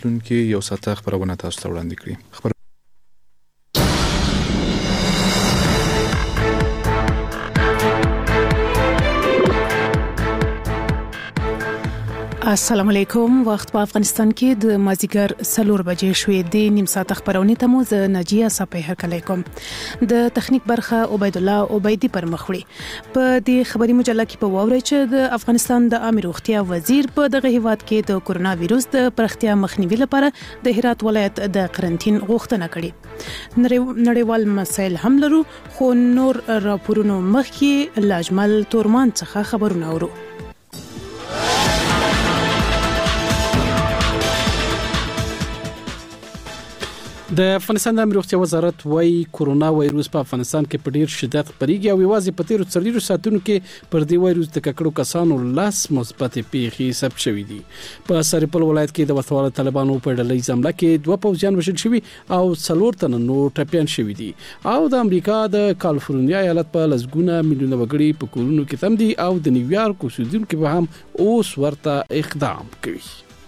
دونکو یو ساعته خبرونه تاسو ته وړاندې کړي. السلام علیکم. وخت په افغانستان کې د مازیګر 4 بجې شوې د نیم ساعت خبرونه ته مو ز نجیه صفه هرکلی کوم. د تخنیک برخه عبید الله عبیدی پر مخوړي. په دې خبري مجله کې په واوري چې د افغانستان د عامه روغتیا وزیر په دغه هیواد کې د کورونا وایروس د پرختیا مخنیوي لپاره د هرات ولایت د قرنټین غوښتنه کړې. نړیوال مسایل هم لرو، خو نور راپورونو مخکې لاجمل تورمان څخه خبرونه اورو. د افغانستان د روغتیا وزارت وايي کورونا وایروس په افغانستان کې په ډیر شدت خپريږي او یوازې په 13 ساعتونو کې پر دې وایروس د ککړو کسانو لاس مثبت پیښې ثبت شوې دي. په سرپل ولایت کې د وسوال طالبانو په ډلې حمله کې 2 پوځیان وژل شوي او 4 تن نور ټپيان شوي دي او د امریکا د کالیفورنیا ایالت په لسګونه میلیونه وګړي په کورونو کې تم دي او د نیویارک اوسیدونکو به هم اوس ورته اقدام کوي.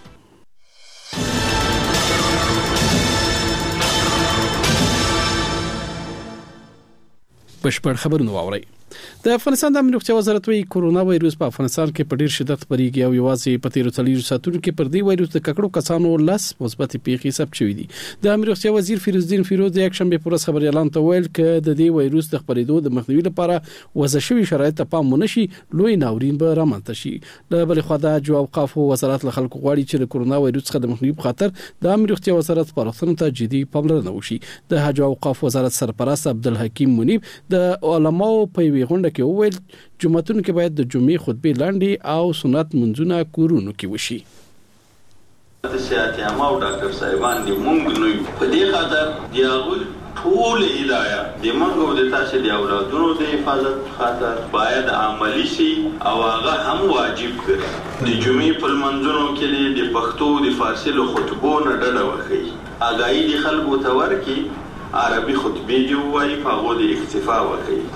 بشپړ خبرونه واورئ. د افغانستان د عامه روغتیا وزارت وايي کورونا وایروس په افغانستان کې په ډیر شدت خپريږي او یوازې په 13 ساعتونو کې پر دې وایروس د ککړو کسانو لاس مثبت پیښې ثبت شوې دي. د عامه روغتیا وزیر فیروزدین فیروز د یک شنبه پر ورځ خبري اعلان ته ویل چې د دې وایروس د خپرېدو د مخنیوي لپاره وضع شوی شرایط ته پام ونشي لوی ناورین به رامنځته شي. د بل خوا د اوقاف وزارت له خلکو غواړي چې د کورونا وایروس څخه د مخنیوي په خاطر د عامه روغتیا وزارت پرختنه ته جدي پاملرنه وشي. د حج اوقاف وزارت سرپرست عبدالحکیم منیب د علماو په وی غونډه کې وویل جمعتون کې باید د جمعې خطبه لاندې او سنت منځونه کورونو کې وشي. د سیاحت عامه او ډاکټر صاحبان دې مونږ نو په دې خاطر دیاغل ټول هدايه د موږ د تاسو د اولادونو د حفاظت خاطر باید عملی شي او هغه هم واجب کړي. د جمعې په منځونو کې د پښتو د فارسی له خطبو نه ډډه وکړي. اګای د خلکو ته ورکی عربي خطبه دی وایي په هغه د اکتفا وکړي.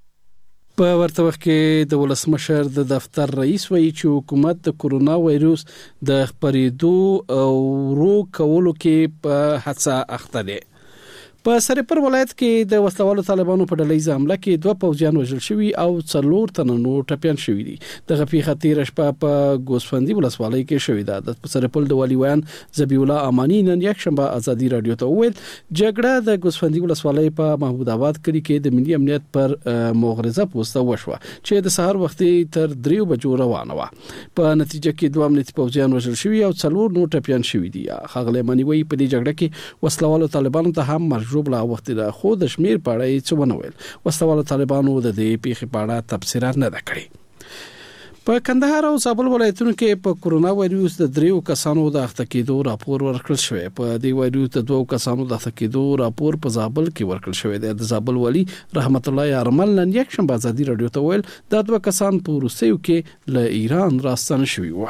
په ورته وخت کې د ولسمشر د دفتر رئیس وایي چې حکومت د کورونا وایروس د خپرېدو او ورو کولو کې په هڅه اخته دی. په سرپل ولایت کې د وسلوالو طالبانو په ډلې حمله کې 2 پوځیان وژل شوي او 4 تن نور ټپيان شوي دي. دغه پیښه تیر شپه په ګوسفندي ولسوالۍ کې شوې ده. د سرپل د والي ویان ذبیح الله امانی نن یک شنبه ازادي رادیو ته وویل جګړه د ګوسفندي ولسوالۍ په محمود آباد کلی کې د ملي امنیت پر مغرضه پوسټه وشوه چې د سحر وختي تر 3 بجو روانه و. په نتیجه کې 2 امنیتي پوځیان وژل شوي او 4 نور ټپيان شوي دي. خغلی منی وی په دې جګړه کې وسلوالو طالبانو ته هم جوړ وخت د خود شمیر په اړه څه ونه ویل. وسوال طالبانو د دې پیښې په اړه تفسیرات نه کړی. په کندهار او زابل ولایتونو کې په کورونا وایروس د 3 کسانو د اخته کېدو راپور ورکړل شوی. په دې وایروس د 2 کسانو د اخته کېدو راپور په زابل کې ورکړل شوی دی. د زابل والی رحمت الله یارمل نن یک شنبه ازادي رادیو ته ویل د 2 کسان په روسیو کې له ایران راستنه شوي و.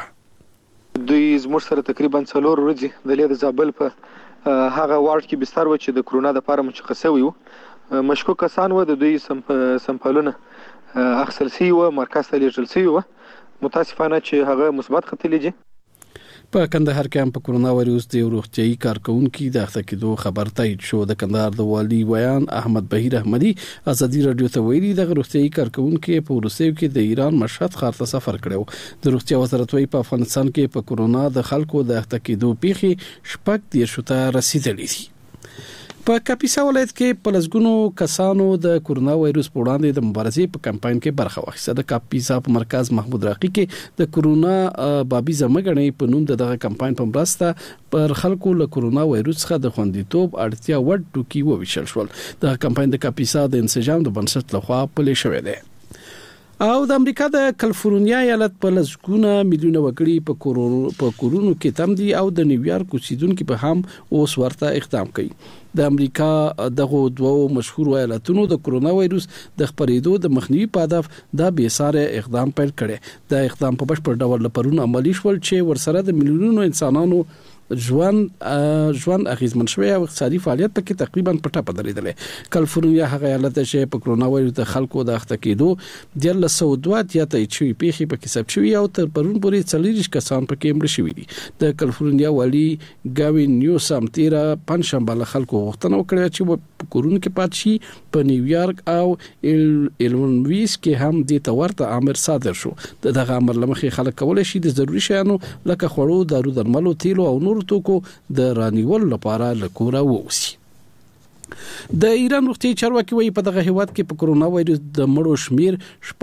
دوی زموږ سره تقریبا 4 ورځې د زابل په هغه وارد کې بستر و چې د کورونا د لپاره مشخصه وي. مشکوک کسان و د دوی سمپلونه اخیستل شوي و، مرکز ته لیږل شوي و. متاسفانه چې هغه مثبت ختلي دي. په کندهار کې هم په کورونا وایروس د روغتيایي کارکونکو د اخته کېدو خبر تایید شو. د کندهار د والي ویان احمد بهیر احمدي ازادي رادیو ته ویلي د روغتيایي کارکونکو په روسیو کې د ایران مشهد ښار ته سفر کړو. د روغتیا وزارت وايي په افغانستان کې په کورونا د خلکو د اخته کېدو پیښې شپږ دیرشو ته رسیدلې دي. په کاپیسا ولایت کې په لسګونو کسانو د کورونا وایروس په وړاندې د مبارزې په کمپاین کې برخه واخیسته. د کاپیسا په مرکز محمود راقي کې د کورونا بابي زمګنې په نوم دغه کمپاین په مرسته پر خلکو له کورونا وایروس څخه د خوندیتوب اړتیا وړ ټکي وویشل شول. د کمپاین د کاپیسا د انسجام د بنسټ لخوا پلي شوې ده. او د امریکا د کالیفورنیا ایالت په لسګونه میلیونه وګړي په کورونو کې تم دي او د نیویارک اوسیدونکو په هم اوس ورته اقدام کوي. د امریکا دغه 2 مشهور ایالتونو د کورونا وایروس د خپرېدو د مخنیوي په هدف د بیساره اقدام پیل کړي. د اقدام په بشپړ ډول لپاره عملی شول چې ورسره د میلیونونو انسانانو ژوند اغیزمن شوی او اقتصادي فعالیت پکې تقریبا پټه پدریدلې. کالیفورنیا هغه ایالت چې په کرونا وایرس د خلکو د اخته کېدو د 1902 یا ته چې پیخي پکې ثبت شوی او تر پرون پورې 40 کسان پکې مړ شوي دي. د کالیفورنیا والی گاوین نیوسام تیرا پنځشنبه له خلکو غوښتنه وکړه چې په کورونه کې پات شي. په نیویارک او ایلونویس کې هم د تورته امر صادر شو. دغه امر لمخې خلک کولای شي د ضروري شیانو لکه خوړو، دارو درملو، تیلو او نور توکو د رانیول لپاره له کوره ووسی. د ایران روغتیايي چارواکي وایي په دغه هیواد کې په کرونا وایرس د مړو شمیر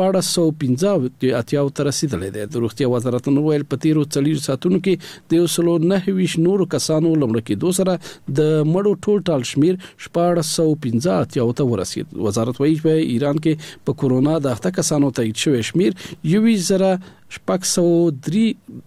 1415 تر رسیدلې ده. د روغتیا وزارت نو ویل په تیرو 40 ساعتونو کې د 129 نورو کسانو لمړ کېدو سره د مړو ټول شمیر 1415 ته ورسید. وزارت وایي په ایران کې په کرونا د اخته کسانو تایید شوی شمیر 1000 شپږ3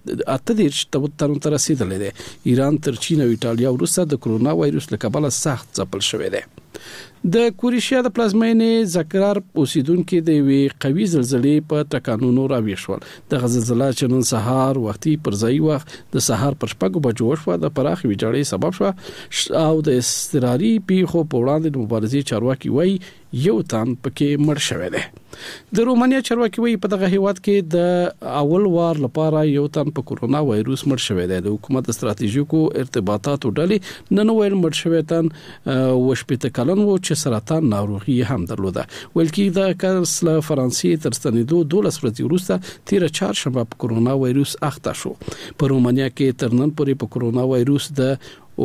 تر رسیدلې ده. ایران تر چین او ایتالیا وروسته د کرونا وایرس له کبله سخت ځپل شوی دی. د کوریشیا د پلازمینې زکرار اوسیدونکو د وی قوي زلزلې په ټکانونو راويشول. د زلزلې چې نن سهار وختي پر ځای وخت د سهار پر 6 بجو شو د پراخ ویجاړۍ سبب شو او د استراري پیښو په وړاندې د مبارزې چارواکي وایي یو تن پکې مړ شوی دی. د رومانیا چارواکي وایي په دغه هیواد کې د اول وار لپاره یو تن په کرونا وایرس مړ شوی دی. د حکومت استراتیژیکو ارتباطاتو ډلې نن ویل مړ شوی تن وشپته کلن و چې سرطان ناروغي هم درلوده. ویل کې د کارسله فرانسې تر ستنېدو 12 ورځې وروسته تیر چهارشنبه په کرونا وایرس اخته شو. په رومانیا کې تر نن پورې په کرونا وایرس د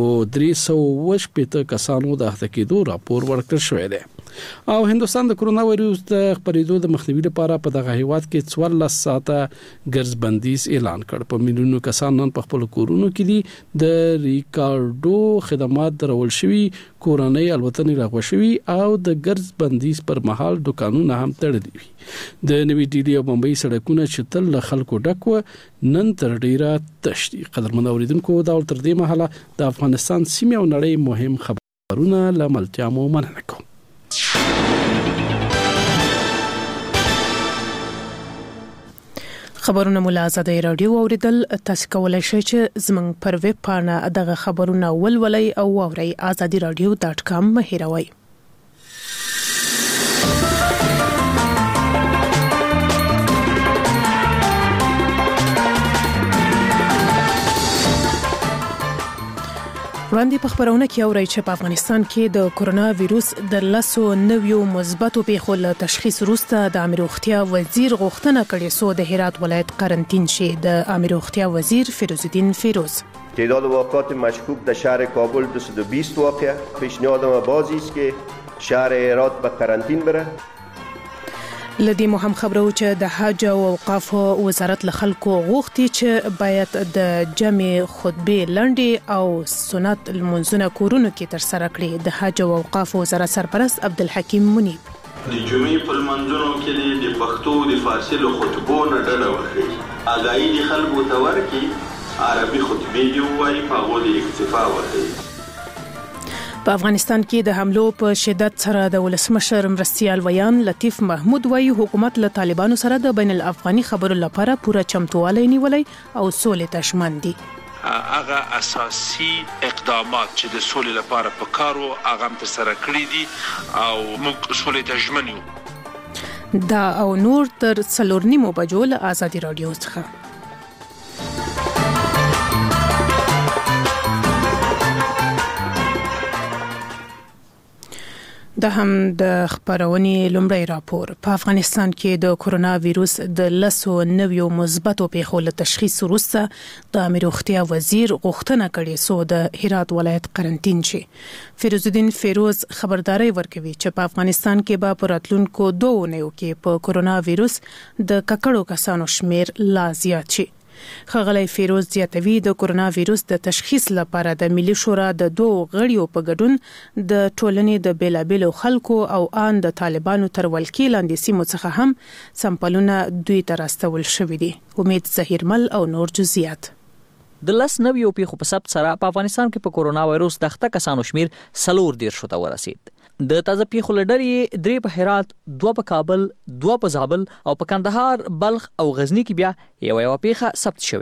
380 کسانو د اخته کېدو راپور ورکړل شوی دی. او هندستان د کرونا وایرس د خپرېدو د مخنیوي لپاره په دغه هیواد کې 14 ساعته ګرځبندیز اعلان کړ. په میلیونونو کسان نن په خپل کورونو کې دي. د ریکارډو خدمات درول شوی، کورنۍ الوتنې راغو شوی او د ګرځبندیز پر مهال دکانونه هم تړلي وي. د نوې ډیلی او بمبئی سړکونه چې تل له خلکو ډک و نن تر ډیره تش دي. قدرمن اوریدونکو دا تر دې مهاله د افغانستان سیمه او نړۍ مهم خبرونه لملتیا مو مننه کوم. خبرونه مو له آزادۍ رادیو اوریدل. تاسو کولای شئ چې زموږ پر ویب پاڼه دغه خبرونه ولولئ او واورئ. azadiradio.com مه هېروئ. وړاندې په خبرونه کې اورئ چې په افغانستان کې د کرونا وایرس د 19 مثبتو پیښو له تشخیص وروسته د امیر روغتیا وزیر غوښتنه کړې سو د هرات ولایت قرنطین شي. د امیر روغتیا وزیر فیروز الدین فیروز تعداد واقعات مشکوک در شهر کابل 220 واقع. پیشنهاد ما بازی است که شهر هرات به قرنطین بره. لدی مو هم خبرو چې د حج او اوقاف وزارت له خلکو غوښتي چې باید د جمع خطبه لنډي او سنت المنځونه کورونو کې تر سره کړي. د حج او اوقاف وزارت سرپرست عبدالحکیم منیب د جمعې په منځونو کې د پښتو د فارسی له خطبو نه ډډه وکړي. اګایي د خلکو ته ورکړي عربي خطبې دی وایي په هغه د اکتفا وکړي. په افغانستان کې د حملو په شدت سره د ولسمشر مرستیال ویان لطیف محمود وایي حکومت له طالبانو سره د بین الافغاني خبرو لپاره پوره چمتووالی نیولای او سولې ته ژمن دي. هغه اساسي اقدامات چې د سولې لپاره په کارو هغه تر سره کړی دي او موږ سولې ته ژمن یو. دا او نور تر 4:30 بجو له آزادي رادیو څخه. د هم د خبرونې لومړی راپور. په افغانستان کې د کرونا وایرس د 19 مثبتو پیښو له تشخیص وروسته د امیر روغتیا وزیر غوښتنه کړې سو د هرات ولایت قرنطین شي. فیروز الدین فیروز خبرداري ورکوي چې په افغانستان کې به په راتلونکو 2 اونیو کې په کرونا وایرس د ککړو کسانو شمیر لا زیات شي. ښاغلی فیروز زیاتوي د کرونا وایرس د تشخیص لپاره د ملي شورا د 2 غړیو په ګډون د ټولنې د بیلابیلو خلکو او ان د طالبانو تر ولکې لاندې سیمو څخه هم سمپلونه دوی ته راستول شوي دي. امید ظهیرمل او نور جزئیات. د 19 پیښو په ثبت سره په افغانستان کې په کرونا وایرس د اخته کسانو شمیر 4 ته ورسید. د تازه پیښو لړۍ 3 په هرات، 2 په کابل، 2 په زابل او په کندهار، بلخ او غزنی کې بیا یو پیښه ثبت شوې ده.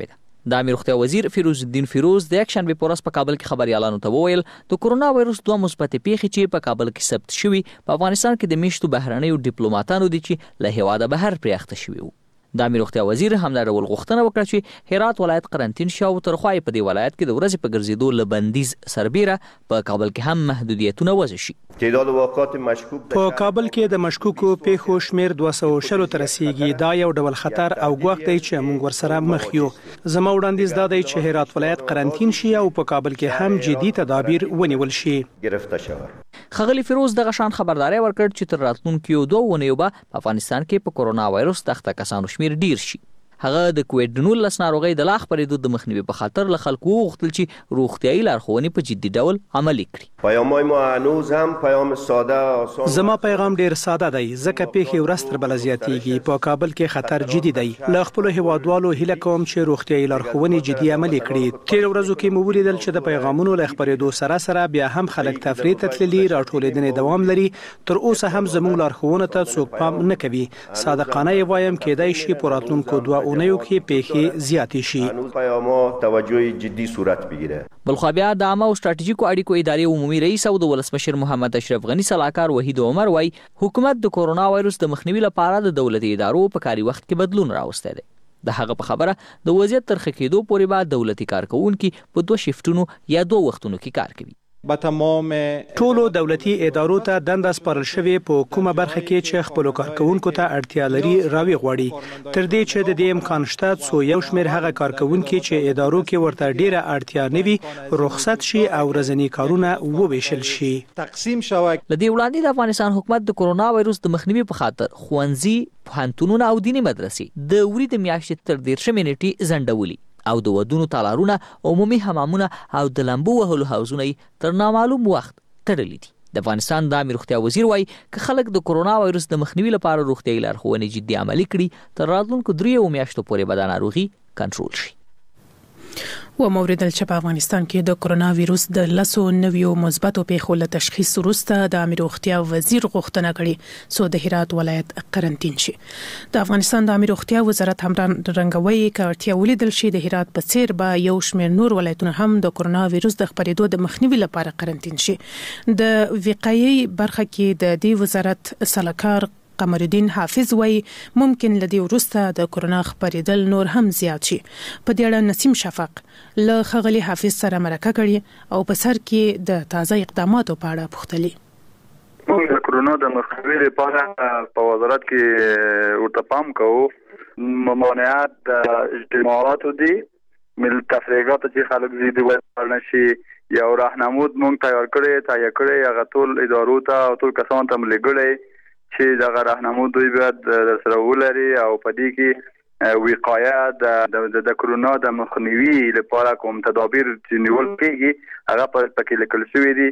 د امیر روغتیا وزیر فیروز الدین فیروز د یکشنبه په ورځ په کابل کې خبريالانو ته وویل د کورونا وایروس 2 مثبت پیښې چې په کابل کې ثبت شوي په افغانستان کې د میشتو بهرنیو ډیپلوماټانو دي چې له هیواده بهر پریاخته شوي وو. د امیر روغتیا وزیر هم دا ډول غوښتنه وکړه چې هرات ولایت قرنطین شي او ترخوای په دې ولایت کې د ورځې په ګرځېدو له بندیز سربیره په کابل کې هم محدودیتونه وضع شي. تعداد واقعات مشکوک په کابل کې د مشکوکو پیښو شمیر 200 ته رسیدي. دا یو ډول خطر او ګواښ دی چې موږ ورسره مخ یو. زما وړاندیز دا دی چې هرات ولایت قرنطین شي او په کابل کې هم جدي تدابیر ونیول شي. گرفته شود. خغلی فیروز دغه شان خبرداري ورکړ چې تر راتلونکو 2 اونیو په افغانستان کې په کورونا وایروس دغه کسانو شمیر ډیر شي. هغه د کووډ-19 ناروغي د لا خپرېدو د مخنیوي په خاطر له خلکو وغوښتل چې روغتیايي لارښوونې په جدي ډول عملي کړي. پیامای ما هنوز هم پیام ساده آسان. زما پیغام ډیر ساده دی. ځکه پیښې ورځ تر بله زیاتېږي. په کابل کې خطر جدي دی. له خپلو هیوادوالو هیله کوم چې روغتیايي لارښوونې جدي عملي کړي. تیر ورځو کې مو ولیدل چې د پیغامونو له خپرېدو سره بیا هم خلک تفریح ته تللي. راټولېدنې دوام لري. تر اوسه هم زموږ لارښوونو ته څوک پام نه کوي. صادقانه یې وایم کېدای شي په راتلونکو 2 اونیو کې پیښې زیاتې شي. پیامو توجه جدي صورت بگیره. بلخو بیا د عامه او ستراتیژیکو اړیکو ادارې عمومي رئیس او د ولسمشر محمد اشرف غنی صلاحکار وحید عمر وای حکومت د کورونا وایروس د مخنیوي لپاره د دولتي ادارو په کاري وخت کې بدلون راوستی دی. د هغه په خبره د وضعیت تر ښه کېدو پورې به دولتي کارکونکي په 2 شیفټونو یا 2 وختونو کې کار کوي. به تمام ټولو دولتي ادارو ته دنده سپارل شوې په کومه برخه کې چې خپل کارکونکو ته اړتیا لري راوي غواړي. تر دې چې د دې امکان شته څو یو شمېر هغه کارکونکي چې ادارو کې ورته ډیره اړتیا نه وي رخصت شي او ورځنی کارونه وویشل شي. تقسیم شوی. لدې وړاندې د افغانستان حکومت د کورونا وایروس د مخنیوي په خاطر ښوونځي، پوهنتونونه او دیني مدرسې د وري د میاشتې تر 13 نیټې ځنډولي او د ودونو تالارونه، عمومي حمامونه او د لمبو وهلو حوضونه تر نامعلوم وخت تړلي دي. د افغانستان د امیر روغتیا وزیر وای که خلک د کورونا وایروس د مخنیوي لپاره روغتیايي لارښوونې جدي عملي کړي تر راتلونکو 3 میاشتو پورې به دا ناروغي کنټرول شي. و موردل چې په افغانستان کې د کورونا وایروس د 19 مثبتو پیښو له تشخیص وروسته د امیر روغتیا وزیر غوښتنه کړې سو د هرات ولایت قرنطین شي. د افغانستان د امیر روغتیا وزارت هم رنګوي کارتیا ولیدل شي د هرات په څیر به یو شمېر نور ولایتونه هم د کورونا وایروس د خپرېدو د مخنیوي لپاره قرنطین شي. د وقایي برخه کې د دې وزارت صلاحکار قمر الدین حافظ وای ممکن لدی ورسته د کورونا خبرېدل نور هم زیات شي. په دې اړه نسیم شفق له خغلی حافظ سره مرکه کړي او په سر کې د تازه اقداماتو په اړه پوښتلي. موږ د کورونا د مخنیوي لپاره په وزارت کې ورته پام کوو. ممانعت د اجتماعاتو دي، مل تفریحات چې خلک زیاده ورنه شي یو راهنمود مونږ تیار کړی هغه ټول ادارو ته او ټول کسان ته ملګری چې دا راهنمود دوی باید د سره ولري او په دې کې وقایه د کورونا د مخنیوي لپاره کوم تدابیر چې نیول کېږي هغه پکې لیکل شوی دي.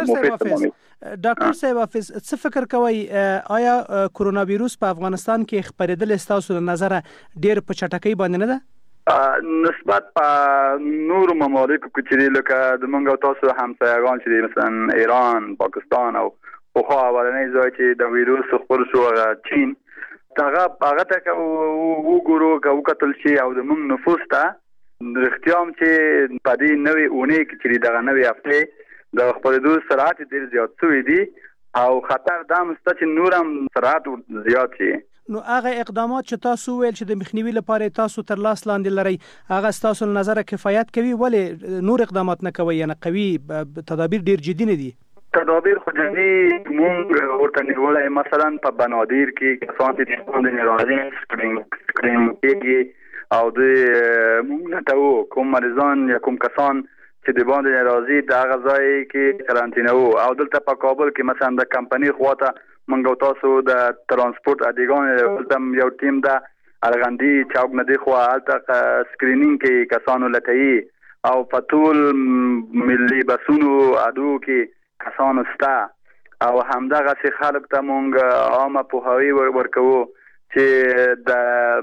ډاکټر صاحب حافظ څه فکر کوي آیا کورونا وایروس په افغانستان کې خبرېدل ستاسو د نظر ډیر په چټکۍ باندې نه ده نسبت په نور ممالک کې لکه د منګو تاسو همسایگان چې مثلا ایران، پاکستان او خو اولنې ځای چې د وایروس خپل شو چین هغه ته وګورو او کتل شي او د موږ نفوس ته اختیام چې په دې نوې اونۍ کې چې دغه نوې هفته د خپرېدو سرعت ډېر زیات شوی دی او خطر دا مسته چې نورم سرعت زیات شي. نو هغه اقدامات چې تاسو ویل چې د مخنیوي لپاره تاسو تر لاس لاندې لري هغه تاسو نظر کفایت کوي ولې نور اقدامات نه کوي یعنی قوي تدابیر ډیر جدي نه دي؟ تدابیر خودنی مونږ ورته نیولای مثلا په بنادیر کې کسان چې د ناروغي سکرین کېږي او د مونږ ته کوم مریضان یا کوم کسان چې د باندې ناروغي د هغه ځای کې قرنطینه او دلته په کابل کې مثلا د کمپنی خواته مونږ تاسو د ترانسپورت ادیګان یو ټیم د ارغندی چوک نه دی خو الته سکرینینګ کې کسانو لته او په ټول ملي بسونو اډو کې کسانو ستا او همدغه سي خلک ته مونږ عامه پوهاوی ورکوو چې د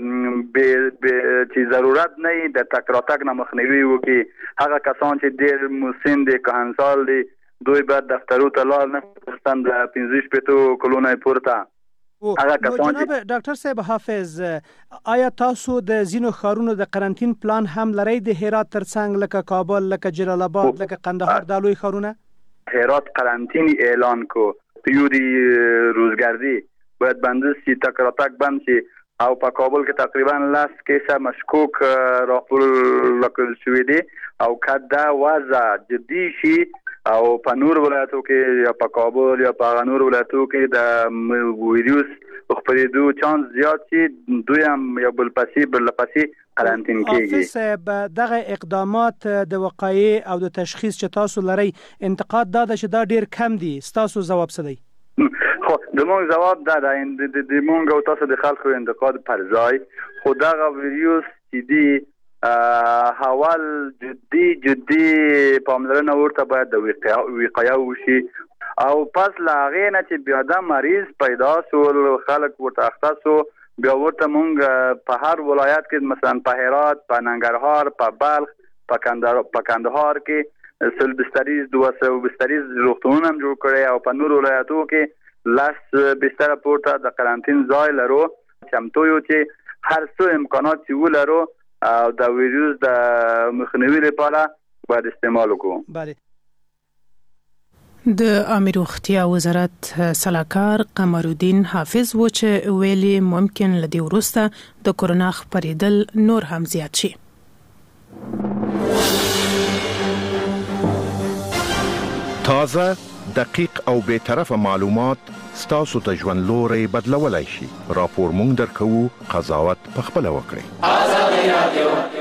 چې ضرورت نه د تکراتک نه مخنیوي وکړي. هغه کسان چې ډېر مسن دي کهنسال دي دوی باید دفترو ته لاړ نه ستند 15 کلونه پورته هغه کسان جناب ډاکټر صاحب حافظ، آیا تاسو د زینو ښارونو د قرنطین پلان هم لرئ د هرات ترڅنګ لکه کابل، لکه جلال آباد، لکه قندهار د لوی ښارونه؟ هرات قرنطین اعلان کو پیوری روزگردی باید بندستی تک بند شي او په کابل کې تقریبا 10 کیسه مشکوک راپور لکل شوې دي او کدا وضع جدي شي او په نور ولایتو کې یا په کابل یا په نور ولایتو کې د ویروس خپرېدو چانس زیات شي، دوی هم یا بل پسې قرنطین کېږي. حافظ صاحب، دغه اقدامات د وقایع او د تشخیص چې تاسو لرئ، انتقاد دا ده چې دا ډیر کم دي، ستاسو ځواب څه دی؟ خو د مونږ ځواب دا ده د مونږ او تاسو د خلکو انتقاد پر ځای، خو دغه ویروس چې دی حوال جدي پاملرنه ورته باید د وقایع وشي او پس له هغې نه چې بیا د مریض پیدا سول خلک ورته اخته سو، بیا ورته مونږ په هر ولایت کې مثلا په هرات، په ننګرهار، په بلخ، په کندهار کې 100 بستریز 200 بستریز روغتونونه هم جوړ کړي او په نور ولایتو کې 10 بستر پورته د قرنطین ځای لرو. چمتو یو چې هر څو امکانات چې ولرو او د ویروس د مخنیوي لپاره باید استعمال وکړو. بله. د عامه روغتیا وزارت سلاکار قمرالدین حافظ و چې ویلي ممکن لدی وروسته د کرونا خپرېدل نور هم زیات شي. تازه، دقیق او بی‌طرفه معلومات ستاسو ته ژوند لوري بدلولای شي. راپور مونږ درکوو، قضاوت پخپله وکړئ.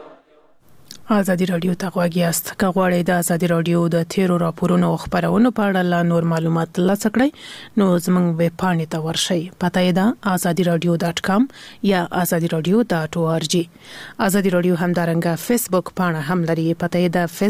ازادي رادیو ته غواړی است که غواړئ د ازادي رادیو د تیرو راپورونو او خبرونو په اړه لا نور معلومات ترلاسه کړئ نو زموږ ویب پاڼې ته ورشئ. پته یې ده azadiradio.com یا azadiradio.org. ازادي رادیو همدارنګه فیسبوک پاڼه هم لري. پته یې ده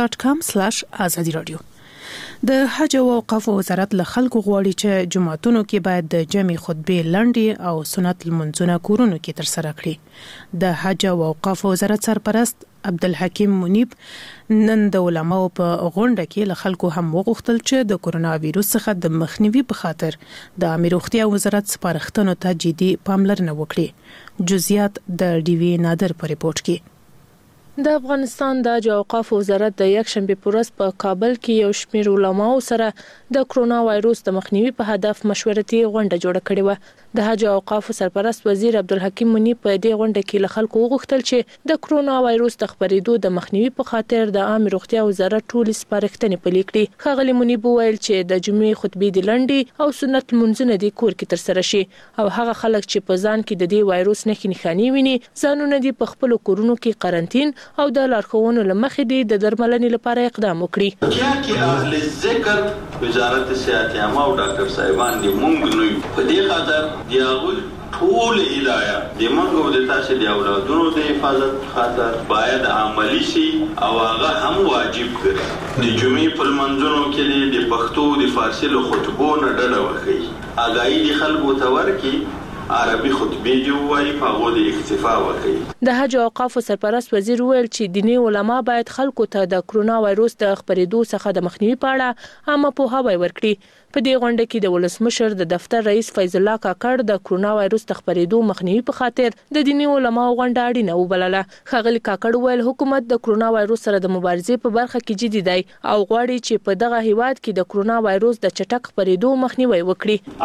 facebook.com/azadiradio. د حج او اوقاف وزارت له خلکو غواړي چې جمعتونو کې باید د جمعي خطبې لنډې او سنت لمونځونه کورونو کې ترسره کړي. د حج او اوقاف وزارت سرپرست عبدالحکیم منیب نن د علماو په غونډه کې له خلکو هم وغوښتل چې د کرونا وایروس څخه د مخنیوي په خاطر د عامه روغتیا وزارت سپارښتنو ته جدي پاملرنه وکړي. جزئیات د ډي وی نادر په ریپورت کې. د افغانستان د حج او اوقاف وزارت د یکشنبه په ورځ په کابل کې یو شمېر علماو سره د کرونا وایروس د مخنیوي په هدف مشورتي غونډه جوړه کړې و. د حج او اوقاف سرپرست وزیر عبدالحکیم منیب په دې غونډه کې له خلکو وغوښتل چې د کرونا وایروس د خپرېدو د مخنیوي په خاطر د عامه روغتیا وزارت ټولې سپارښتنې پلي کړي. ښاغلي منیب وویل چې د جمعې خطبې د لنډې او سنت لمونځونه د کور کې ترسره شي او هغه خلک چې په ځان کې د دې وایروس نښې نښانې ویني ځانونه دي په خپل کورونو کې قرنطین او د لارښوونو لمخې دي د درملنې لپاره اقدام وکړي. چې اهل ذکر وزارت صحت عامه او ډاکټر صاحبان دي مونږ نو په دې خاطر دی هغه ټول هدايه د موږ د تاسو د اولادونو د حفاظت خاطر باید عملی شي او هغه هم واجب کړي. د جمعې په منځونو کې د پښتو د فارسی له خطبو نه ډډه وکړي. اګای د خلکو ته ورکی عربي خطبه دی وایي په هغه د اکتفا وکړي. د حج او اوقاف سرپرست وزیر ویل چې دیني علما باید خلکو ته د کرونا وایروس د خپرېدو څخه د مخنیوي په اړه عامه پوهاوی ورکړي. په دې غونډه کې د ولسمشر د دفتر رئیس فیض الله کاکړ د کرونا وایروس د خپرېدو مخنیوي په خاطر د دیني علماو غونډه اړینه وبلله. ښاغلي کاکړ ویل حکومت د کرونا وایروس سره د مبارزې په برخه کې جدي دی او غواړي چې په دغه هیواد کې د کرونا وایروس د چټک خپرېدو مخنیوي وکړي.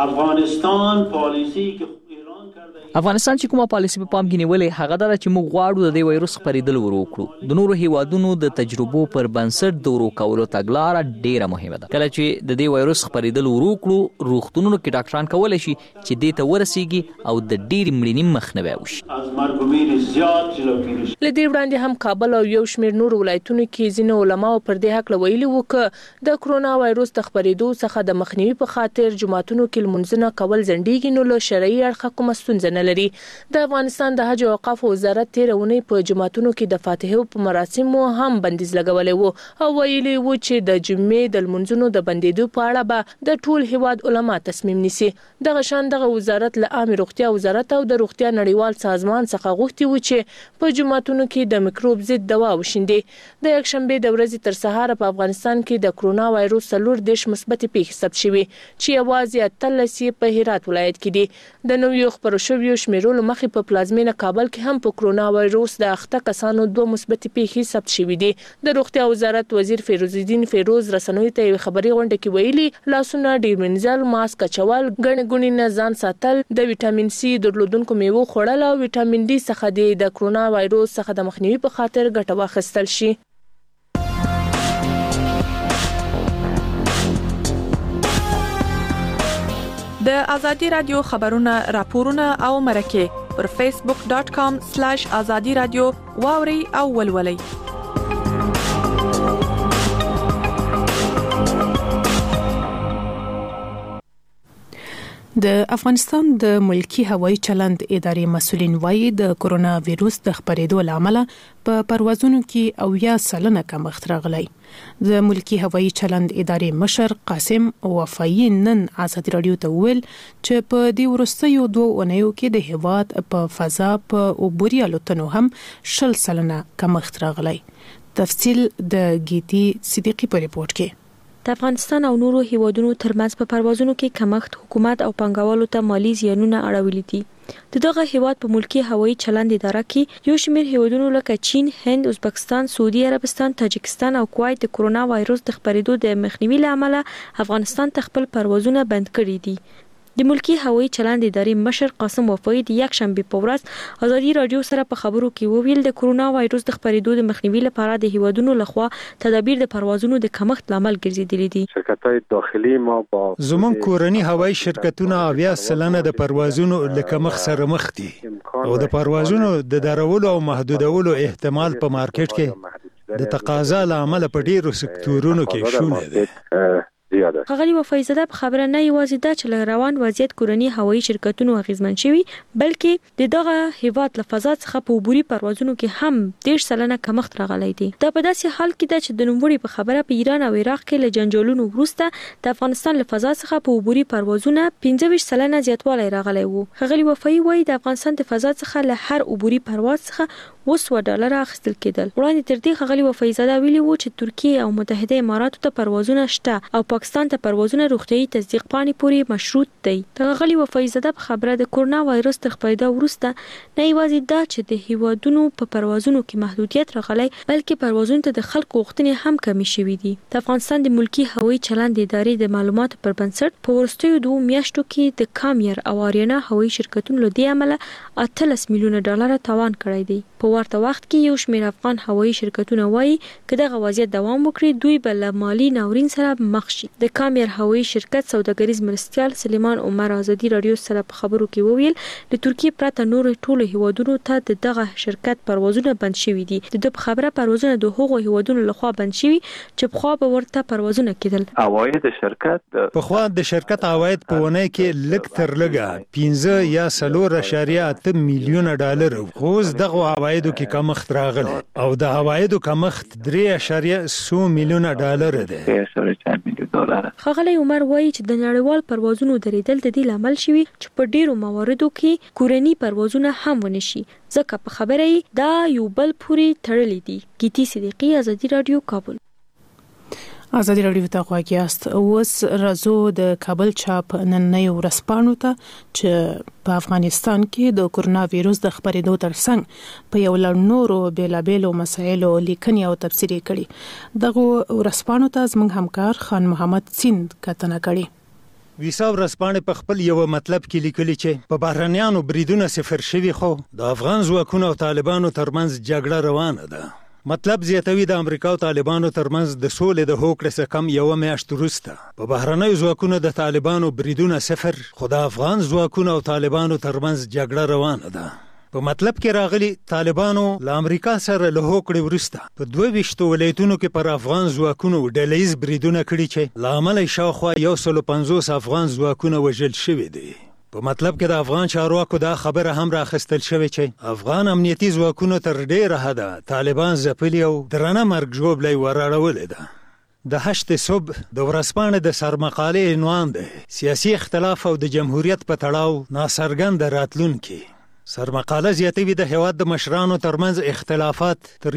افغانستان چې کومه پالیسي په پام کې نیولې هغه دا چې موږ غواړو د دې وایروس خپرېدل ورو کړو. د نورو هیوادونو د تجربو پر بنسټ د ورو کولو تګلاره ډیره مهمه ده. کله چې د دې وایروس خپرېدل ورو کړو روغتونونو کې ډاکټران کولای شي چې دې ته ورسیږي او د ډېرې مړینې مخنیوی وشي. له دې وړاندې هم کابل او یو شمېر نور ولایتونو کې ځینې علماو پر دې حق ویلي وو چې د کرونا وایروس د خپرېدو څخه د مخنیوي په خاطر جمعتونو کې لمونځونه کول ځنډیږي نو له شرعي اړخه کومه ستونزه نه نه لري. د افغانستان د حج او اوقاف وزارت تیرونی په جماعتونو کې د فاتحه په مراسمو هم بندیز لګولې وو او ویلي وو چې د جمعې د لمونځونو د بندیدو په اړه به د ټول هیواد علما تصمیم نیسي. دغه شان دغه وزارت له عامه روغتیا وزارت او د روغتیا نړیوال سازمان څخه غوښتي و چې په جماعتونو کې د میکروب ضد دوا وشیندي. د یکشنبه د ورځې تر سهار په افغانستان کې د کرونا وایروس 4 مثبت پیښې ثبت شوې چې یوازې 13 په هرات ولایت کې دي. د نویو خبرو شویو شمیرولو مخې په پلازمینه کابل کې هم په کرونا وایروس د اخته کسانو 2 مثبت پیښې ثبت شوې دي. د روغتیا وزارت وزیر فیروز الدین فیروز رسنوي ته خبري غونډه کې ویلي لاسونه ډیر منځل ماسک چول ګڼ ګونی نه ځان ساتل د وټامین سي درلودونکو میوه خوړل او وټامین ډي څخه د کرونا وایروس څخه د مخنیوي په خاطر ګټه واخیستل شي. د ازادي رادیو خبرونه راپورونه او مرکه پر facebook.com/azadi radio واوري او ولولي. د افغانستان د ملکی هوایي چلند ادارې مسولین وایي د کرونا وایروس د خپرېدو لامل په پروازونو کې 80% کمښت راغلی. د ملکی هوایي چلند ادارې مشر قاسم وفایی نن ازادي رادیو ته ویل چې په دې وروستیو 2 اونیو کې د هیواد په فضا په عبوري الوتنو هم 20% کمښت راغلی. تفصیل د گیتی صدیقی په ریپورت کې. د افغانستان او نورو هیوادونو ترمنځ په پروازونو کې کمښت حکومت او پنګوالو ته مالی زیانونه اړولي دي. دغه هیواد په ملکی هوایي چلند اداره کې یو شمېر هیوادونو لکه چین، هند، ازبکستان، سعودي عربستان، تاجکستان او کویت د کرونا وایروس د خپرېدو د مخنیوي لامل افغانستان ته خپل پروازونه بند کړي دي. د ملکی هوایي چلند ادارې مشر قاسم وفایی د یکشنبه په ورځ ازادي رادیو سره په خبرو کې وویل د کرونا وایروس د خپرېدو د مخنیوي لپاره د هیوادونو لخوا تدابیر د پروازونو د کمښت لامل ګرځېدلي دي. شرکت‌های داخلي ما با زموږ کورني هوایي شرکتونه 80% د پروازونو له کمښت سره مخ دي او د پروازونو د درولو او محدودولو احتمال په مارکیټ کې د تقاضا لامل په ډیرو سکتورونو کې شونه دي. ښاغلي وفایزاده په خبره نه یوازې دا چې روان وضعیت کورني هوایي شرکتونو اغیزمن شوي بلکې د دغه هیواد له فضا څخه په عبوري پروازونو کې هم 10% کمښت راغلی دی. دا په داسې حال کې ده چې د نوموړي په خبره په ایران او عراق کې له جنجالونو وروسته د افغانستان له فضا څخه په عبوري پروازونه 15% زیاتوالی راغلی وو. ښاغلي وفایی وایي د افغانستان د فضا څخه له هر عبوري پرواز څخه $100 اخیستل کېدل. وړاندې تر دې ښاغلي وفایزاده ویلي وو چې ترکیه او متحده اماراتو ته پروازونه شته او پاکستان ته پروازونه روغتیايي تصدیق پاڼې پورې مشروط دي. ښاغلي وفایزاده په خبره د کرونا وایروس تر خپرېدو وروسته نه یوازې دا چې د هیوادونو په پروازونو کې محدودیت راغلی بلکې پروازونو ته د خلکو غوښتنې هم کمې شوې دي. د افغانستان د ملکی هوایي چلند ادارې د معلوماتو پر بنسټ په وروستیو 2 میاشتو کې د کامیر او آریانا هوایي شرکتونو له دې عمله $18 میلیونه تاوان کړی دی. په ورته وخت کې یو شمېر افغان هوایي شرکتونه وایي چې دغه وضعیت دوام وکړي دوی به له مالي ناورین سره مخ شي. د کامیر هوایي شرکت سوداګریز مرستیال سلیمان عمر ازادي رادیو سره په خبرو کې وویل د ترکیه پرته نور ټولو هیوادونو ته دغه شرکت پروازونه بند شوي دي. د خبره پروازونه د هغو هیوادونو لخوا بند شوي چې بخوا به ورته پروازونه کېدل. عواید شرکت بخوا د شرکت عواید په ونه کې لږ تر لږه 15 یا 4.8 میلیونه ډالر خو دغه عوایدو کې کمښت راغلی او د عوایدو کمښت 3.0 میلیونه ډالر دی. ښاغلی عمر وایي چې د نړیوال پروازونو درېدل د دې لامل شوي چې په ډیرو مواردو کې کورني پروازونه هم ونشي ځکه په خبره یې دا یو بل پورې تړلي دي. گیتی صدیقی ازادي رادیو کابل. ازادي رادیو ته غواګیاست اوس راځو د کابل چاپ نننۍ ورځپاڼو ته چې په افغانستان کې د کرونا وایروس د خپرېدو ترڅنګ په یو لړ نورو بیلابیلو مسایلو لیکنې او تبصرې کړي. دغه ورځپاڼو ته زموږ همکار خان محمد سیند کتنه کړي. ویسا ورځپاڼې په خپل یو مطلب کې لیکلي چې په بهرنیانو بریدونه صفر شوي خو د افغان ځواکونو او طالبانو ترمنځ جګړه روانه ده. مطلب زیاتوي د امریکا او طالبانو ترمنځ د سولې د هوکړې څخه کم یو میاشت وروسته په بهرنیو ځواکونو د طالبانو بریدونه صفر خو د افغان ځواکونو او طالبانو ترمنځ جګړه روانه ده. په مطلب کې راغلي طالبانو له امریکا سره له هوکړې وروسته په 22 ولایتونو کې پر افغان ځواکونو ډلهیز بریدونه کړي چې له امله شاوخوا 150 افغان ځواکونه وژل شوي دي. په مطلب کې د افغان چارواکو دا خبره هم راخستل شوې چې افغان امنیتي ځواکونو تر ډیره حده طالبان ځپلي او درنه مرګ ژوبلی وراړولې ده. د 8 صبح د ورځپاڼې د سرمقالې عنوان دی سیاسي اختلاف او د جمهوریت په تړاو ناڅرګند راتلونکي. سرمقاله زیاتوي د هیواد د مشرانو ترمنځ اختلافات تر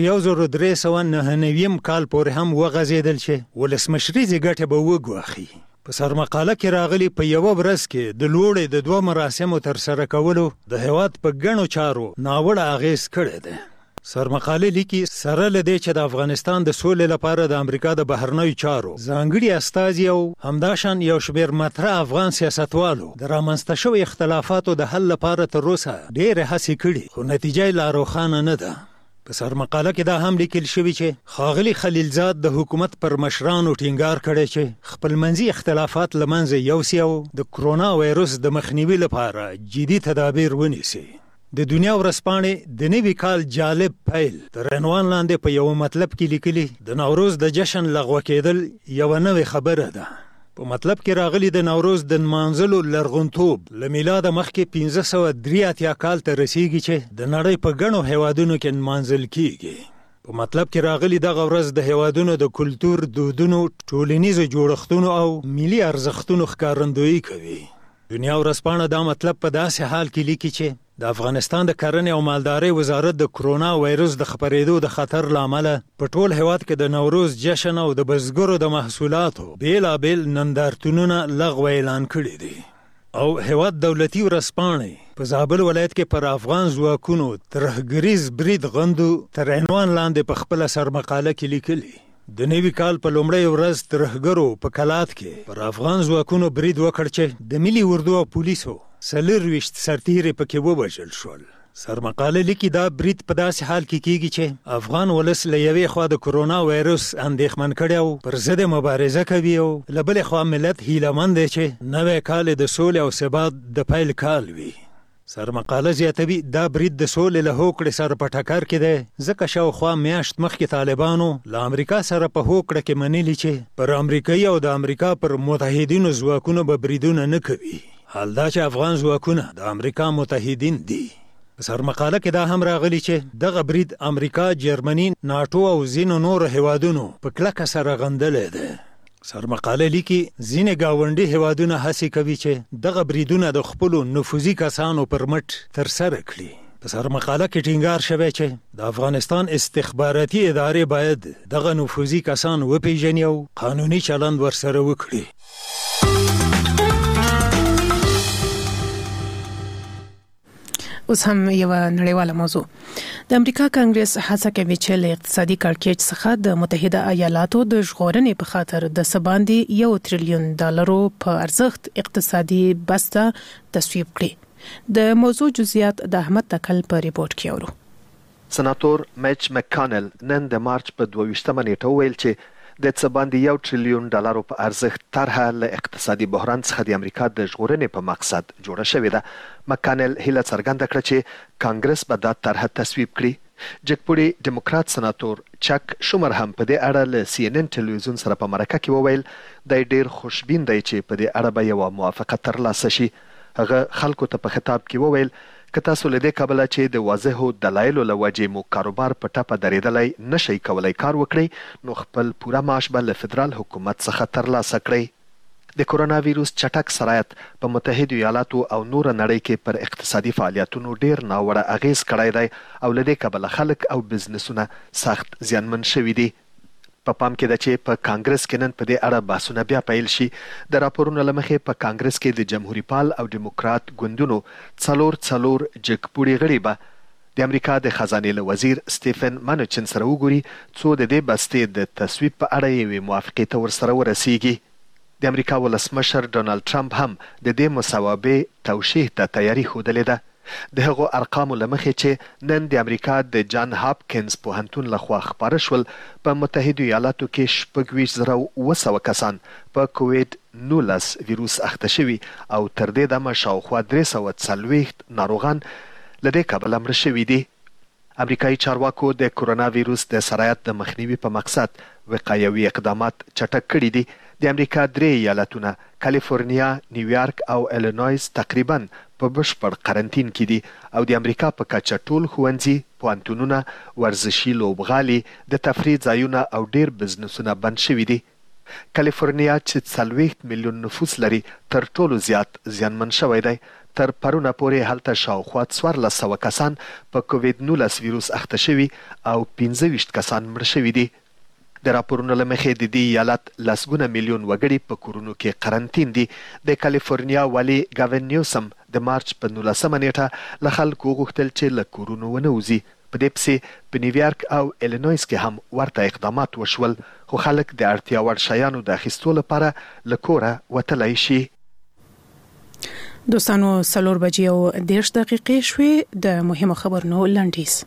1399 کال پورې هم وغځېدل چې ولسمشریزې ګټې به وګواخي. په سرمقاله کې راغلي په یوه ورځ کې د لوړې د 2 مراسمو ترسره کولو د هیواد په ګڼو چارو ناوړه اغېز کړی دی. سرمقاله لیکي سره له دې چې د افغانستان د سولې لپاره د امریکا د بهرنیو چارو ځانګړي استازي او همداشان یو شمېر مطرح افغان سیاستوالو د رامنځته شوي اختلافاتو د حل لپاره تر اوسه ډېرې هڅې کړي خو نتیجه یې لا روښانه نه ده. په سرمقاله کې دا هم لیکل شوي چې ښاغلي خلیلزاد د حکومت پر مشرانو ټینګار کړی چې خپلمنځي اختلافات له منځه یوسي او د کرونا وایرس د مخنیوي لپاره جدي تدابیر ونیسي. د دنیا ورځپاڼې د نوي کال جالب پیل تر عنوان لاندې په یو مطلب کې لیکلي د نوروز د جشن لغوه کېدل یوه نوې خبره ده. په مطلب کې راغلي د نوروز د نمانځلو لرغونتوب له میلاده مخکې 1583 کال ته رسیږي چې د نړۍ په ګڼو هیوادونو کې نمانځل کیږي. په مطلب کې راغلي دغه ورځ د هیوادونو د کلتور، دودونو، ټولنیزو جوړښتونو او ملي ارزښتونو ښکارندویي کوي. دنیا ورځپاڼه دا مطلب په داسې حال کې لیکي چې د افغانستان د کرنې او مالدارۍ وزارت د کرونا وایرس د خپرېدو د خطر له امله په ټول هیواد کې د نوروز جشن او د بزګرو د محصولاتو بیلابیل نندارتونونه لغوه اعلان کړي دي. او هیواد دولتي ورځپاڼې په زابل ولایت کې پر افغان ځواکونو ترهګریز برید غندو تر عنوان لاندې په خپله سرمقاله کې لیکلي د نوي کال په لومړۍ ورځ ترهګرو په کلات کې پر افغان ځواکونو برید وکړ چې د ملي اردو او پولیسو 24 سرتیرې پکې ووژل شول. سرمقاله لیکي دا برید په داسې حال کې کیږي چې افغان ولس له یوې خوا د کرونا وایرس اندېښمن کړی او پر ضد مبارزه کوي او له بلې خوا ملت هیلهمند دی چې نوی کال د سولې او ثبات د پیل کال وي. سرمقاله زیاتوي دا برید د سولې له هوکړې سره په ټکر کې دی ځکه شاوخوا میاشت مخکې طالبانو له امریکا سره په هوکړه کې منلي چې پر امریکایي او د امریکا پر متحدینو ځواکونو به بریدونه نه کوي. حال دا چې افغان ځواکونه د امریکا متحدین دي. په سرمقاله کې دا هم راغلي چې دغه برید امریکا، جرمني، ناټو او ځینو نورو هیوادونو په کلکه سره غندلی دی. سرمقاله لیکي ځینې ګاونډي هیوادونه هڅې کوي چې دغه بریدونه د خپلو نفوذي کسانو پر مټ ترسره کړي. په سرمقاله کې ټینګار شوی چې د افغانستان استخباراتي ادارې باید دغه نفوذي کسان وپیژني او قانوني چلند ورسره وکړي. اوس هم یو نړیواله موضوع. د امریکا کانګرس هڅه کوي چې له اقتصادي کړکېچ څخه د متحده ایالاتو د ژغورنې په خاطر د سباندې $1 تریلیون په ارزښت اقتصادي بسته تصویب کړي. د موضوع جزئیات د احمد تکل په ریپورت کې اورو. سناتور میچ مکانل نن د مارچ په 22 نیټه ویل چې د سباندې $1 تریلیون په ارزښت طرحه له اقتصادي بحران څخه د امریکا د ژغورنې په مقصد جوړه شوې ده. مکانل هیله څرګنده کړه چې کانګرس به دا طرحه تصویب کړي. جګپوړي ډیموکرات سناتور چک شومر هم په دې اړه له CNN ټلویزیون سره په مرکه کې وویل د ډیر خوشبین دی چې په دې اړه به یو موافقه ترلاسه شي. هغه خلکو ته په خطاب کې وویل که تاسو له دې کبله چې د واضحو دلایلو له وجې مو کاروبار په ټپه درېدلی نشئ کولی کار وکړئ نو خپل پوره معاش به له فدرال حکومت څخه ترلاسه کړئ. د کرونا ویروس چټک سرایت په متحده ایالاتو او نور نړۍ کې پر اقتصادي فعالیتونو ډیر ناوړه اغیز کړی دی او له دې کبله خلک او بزنسونه سخت زیانمن شوي دي. په پام کې ده چې په کانګرس کې نن په دې اړه بحثونه بیا پیل شي. د راپورونو له مخې په کانګرس کې د جمهوریت پال او ډیموکرات ګوندونو څلور جګپوړي غړي به د امریکا د خزانې له وزیر سټیفن مانوچن سره وګوري څو د دې بستې د تصویب په اړه یوې موافقې ته ورسره ورسیږي. د امریکا ولسمشر ډونالد ټرمپ هم د دې مصوبې توشیح ته تیاری ښودلې ده. د هغو ارقامو له مخې چې نن د امریکا د جان هاپکینز پوهنتون لخوا خپاره شول په متحده ایالاتو کې 26,900 کسان په کووید-19 ویروس اخته شوي او تر دې دمه شاوخوا 340 ناروغان له دې کبله مړه شوي دي. امریکایي چارواکو د کرونا وایروس د سرایت د مخنیوي په مقصد وقایوي اقدامات چټک کړي دي. د امریکا 3 ایالتونه کالیفورنیا، نیویارک او ایلینویز تقریبا په بشپړ قرنطین کې دي او د امریکا په کچه ټول ښوونځي، پوهنتونونه، ورزشي لوبغالي، د تفریح ځایونه او ډیر بزنسونه بند شوي دي. کالیفورنیا چې 40 میلیون نفوس لري تر ټولو زیات زیانمن شوی دی. تر پرونه پورې هلته شاوخوا 1400 کسان په کووید-19 ویروس اخته شوي او 25 کسان مړه شوي دي. د راپورونو له مخې د دې ایالت لسګونه میلیون وګړي په کورونو کې قرنطین دي. د کالیفورنیا والي ګاوین نیوسم د مارچ په 19 نیټه له خلکو وغوښتل چې له کورونو ونه وځي. په دې پسې په نیویارک او ایلینویز کې هم ورته اقدامات وشول، خو خلک د اړتیا وړ شیانو د اخیستو لپاره له کوره وتلی شي. دوستانو 4 بجې او 10 دقیقې شوې. د مهمو خبرونو لنډیز.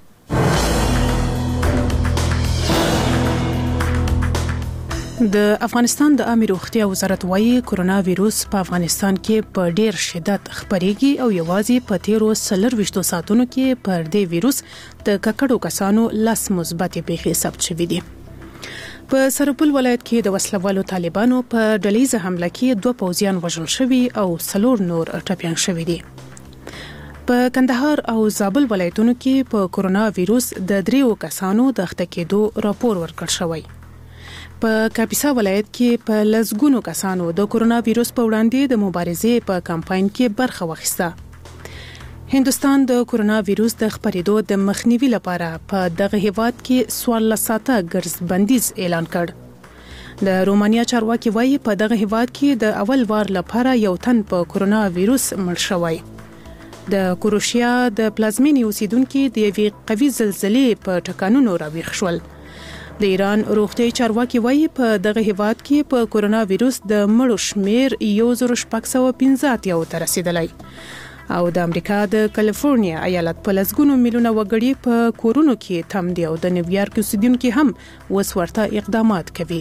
د افغانستان د عامه روغتیا وزارت وايي کرونا وایروس په افغانستان کې په ډیر شدت خپرېږي او یوازې په 13 ساعتونو کې پر دې وایروس د ککړو کسانو لاس مثبت پیښې ثبت شوې دي. په سرپل ولایت کې د وسلوالو طالبانو په ډلهیزه حمله کې 2 پوځیان وژل شوي او 4 نور ټپیان شوي دي. په کندهار او زابل ولایتونو کې په کرونا وایروس د 3 کسانو د اخته کېدو راپور ورکړل شوی. په کاپیسا ولایت کې په لسګونو کسانو د کرونا وایروس په وړاندې د مبارزې په کمپاین کې برخه واخیسته. هندستان د کرونا وایروس د خپرېدو د مخنیوي لپاره په دغه هیواد کې 14 ساعته ګرځ بندیز اعلان کړ. د رومانیا چارواکي وایي په دغه هیواد کې د اول وار لپاره یو تن په کرونا وایروس مړ شوی. د کروشیا د پلازمینې اوسیدونکو د یوې قوي زلزلې په ټکانونو راویښ شول. د ایران روغتیايي چارواکي وایي په دغه هیواد کې په کرونا وایروس د مړو شمیر 1615 ته رسیدلی او د امریکا د کالیفورنیا ایالت په لسګونو میلیونه وګړي په کورونو کې تم دي او د نیویارک اوسیدونکو هم اوس ورته اقدامات کوي.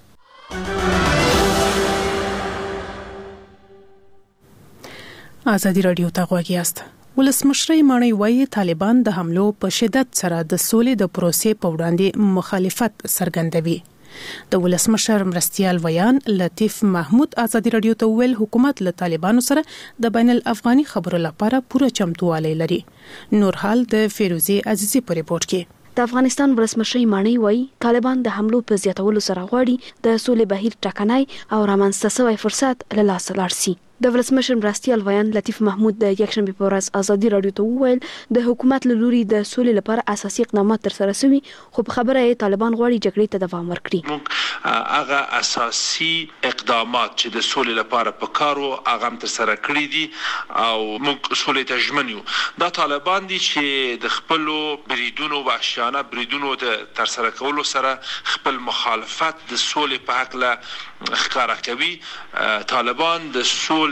ازادي رادیو ته غوږ یاست. ولسمشر مانی وایي طالبان د حملو په شدت سره د سولې د پروسې په وړاندې مخالفت څرګندوي. د ولسمشر مرستیال ویان لطیف محمود ازادي رادیو ته ویل حکومت له طالبانو سره د بین الافغاني خبرو لپاره پوره چمتووالی لري. نور حال د فیروزي عزیزي په ریپورت کې. د افغانستان ولسمشر مانی وایي طالبان د حملو په زیاتولو سره غواړي د سولې بهیر ټکنای او رامنځته شوی فرصت له لاسه لاړ شي. د ولسمشر مرستیال ویان لطیف محمود د یکشنبه په ورځ ازادي رادیو ته وویل د حکومت له لوري د سولې لپاره اساسي اقدامات ترسره شوي، خو په خبره یې طالبان غواړي جګړې ته دوام ورکړي. هغه اساسي اقدامات چې د سولې لپاره په کارو هغه ترسره کړی دي او موږ سولې ته ژمن یو. دا طالبان دي چې د خپل بریدونو وحشیانه بریدونو د ترسره کولو سره خپل مخالفت د سولې په حق له ښکارا کوي. طالبان د سولې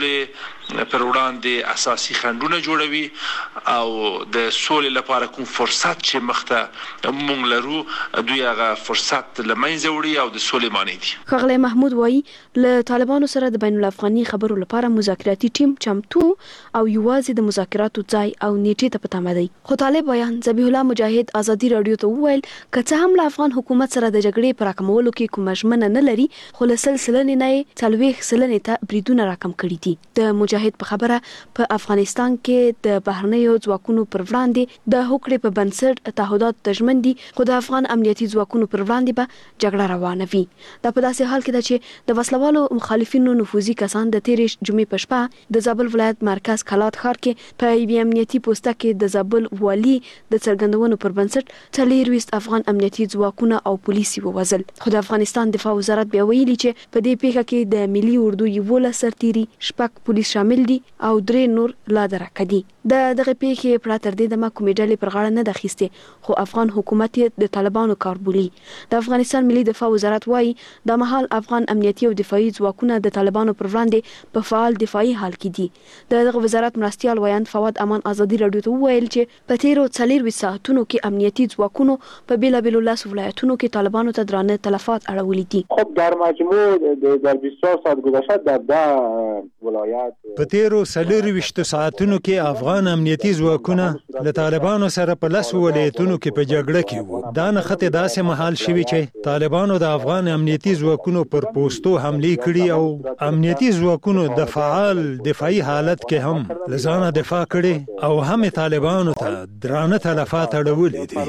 پر وړاندې اساسي خنډونه جوړوي او د سولې لپاره کوم فرصت چې مخته مونږ لرو دوی هغه فرصت لمنځه وړي او د سولې معنی دي. ښاغلی محمود وایي له طالبانو سره د بین الافغاني خبرو لپاره مذاکراتي ټیم چمتو او یوازې د مذاکراتو ځای او نیټې ته پته مده. خو طالب ویان ذبیح الله مجاهد ازادي رادیو ته وویل که څه هم له افغان حکومت سره د جګړې پر راکمولو کې کومه ژمنه نه لري، خو له 40 نه 40 ته بریدونه راکم کړي دي. د مجاهد په خبره په افغانستان کې د بهرنیو ځواکونو پر وړاندې د هوکړې په بنسټ تعهدات د ژمن دي، خو د افغان امنیتي ځواکونو پر وړاندې به جګړه روانه وي. دا په داسې حال کې ده چې د وسلوالو مخالفینو نفوذي کسان د تیرې جمعې په شپه د زابل ولایت مرکز کلات ښار کې په یوې امنیتي پوسټه کې د زابل والي د څرګندونو پر بنسټ 40 افغان امنیتي ځواکونه او پولیس ووژل. خو د افغانستان دفاع وزارت بیا ویلي چې په دې پیښه کې د ملي اردو 11 سرتیري، 6 پولیس شامل دي او 3 نور لا درکه دي. دغه پیښې پر تر دې د کومې ډلې پر غاړه نه د اخیسته، خو افغان حکومت د طالبانو کار بولي. د افغانستان ملي دفاع وزارت وایي د مهال افغان امنیتي او دفاعي ځواکونه د طالبانو پر وړاندې په فعال دفاعي حال کې دي. دغه وزارت مرستیال ویان فواد امان ازادي رادیو ته وویل چې په تیرو 40 ساعتونو کې امنیتي ځواکونو په بیلابیلو لاس ولایتونو کې طالبانو ته درانه تلفات اړولي دي. خب در مجموع در 24 ساعت گذشته در 10 ولایات په تیرو 40 ساعتونو کې افغان افغان امنیتي ځواکونه له طالبانو سره په 10 ولایتونو کې په جګړه کې وو. دا نښتې داسې مهال شوي چې طالبانو د افغان امنیتي ځواکونو پر پوستو حملې کړي او امنیتي ځواکونو د فعال دفاعي حالت کې هم لزانه دفاع کړي او هم طالبانو ته درانه تلفات اړولې دي.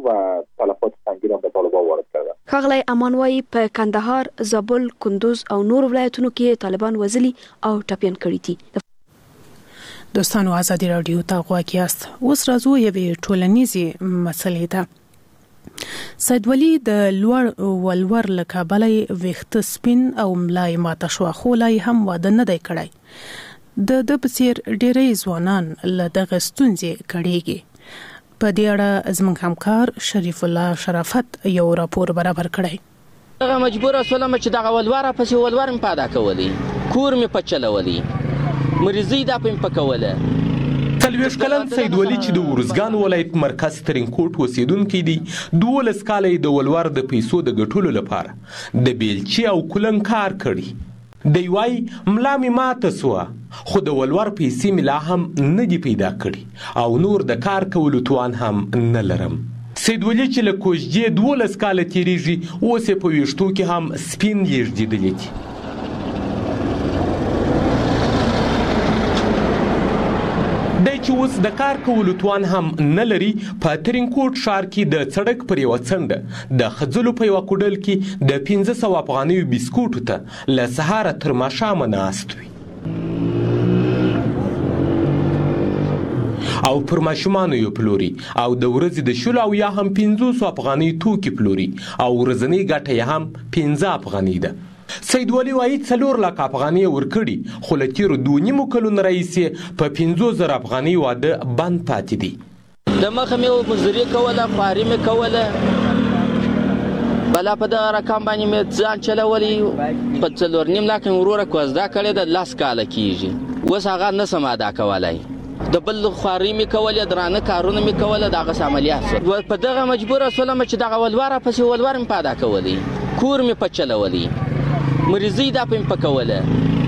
ښاغلی امان وایي په کندهار، زابل، کندوز او نور ولایتونو کې طالبان وزلي او ټپیان کړي دي. دوستانو آزادی رادیو ته غواړئ یاست. اوس راځو یوې ټولنیزې مسلې ته. سید ولی د لوړ ولور له کابله ویښته سپین او ملای ماته شوه، خو لا هم واده نه دی کړی. د په څیر ډېری ځوانان له دغه ستونزې کړېږي. په دې اړه زموږ همکار شریف الله شرافت یو راپور برابر کړی. هغه مجبور اسولم چې دغه ولوره پسې ولور مې پیدا کولی، کور مې پچلولی، مریضي دا په مې پکوله. 40 کلن سید ولی چې د ورزګان ولایت مرکز ترینکوټ اوسیدونکی دی، 12 کاله د ولور د پیسو د ګټلو لپاره د بیلچې او کولن کار کړی. دی وای ملا می ماته سوه، خو د ولور پیسې مې لا هم نه دي پیدا کړي او نور د کار کولو توان هم نه لرم. سید ولی چې له کوژدې 12 کاله تیریږي، اوس یې په ویښتو کې هم سپین یږدېدلی دي. دی چې اوس د کار کولو توان هم نه لري، په ترینکوټ ښار کې د سړک پر یوه څنډه د خځلو په یوه کوډل کې د 500 افغانیو بسکوټو ته له سهاره تر ماښامه ناست وي او پر ماشومانو یې پلوري او د ورځې د 10 او یا هم 500 افغانۍ توکي پلوري او ورځنۍ ګټه یې هم 15 افغانۍ ده. سید ولی وایي 4 لک افغانۍ ورکړي، خو له تیرو 2.5 کلونو راهیسې په 50,000 افغانۍ واده بند پاتې دی. د مخه مې مزدوري کوله، خواري مې کوله، بلا په دغه رقم باندې مې ځان چلولی. په 4.5 لک مې وروره کوزده کړې ده، 10 کاله کېږي. اوس هغه نه سم ادا کولی. د بل خواري مې کولې، درانه کارونه مې کوله، دغسې عملیات شول. په دغه مجبوره شولم چې دغه ولوره پسې ولور مې پیدا کولی، کور مې پچلولی، مریضي دا په مې پکوله.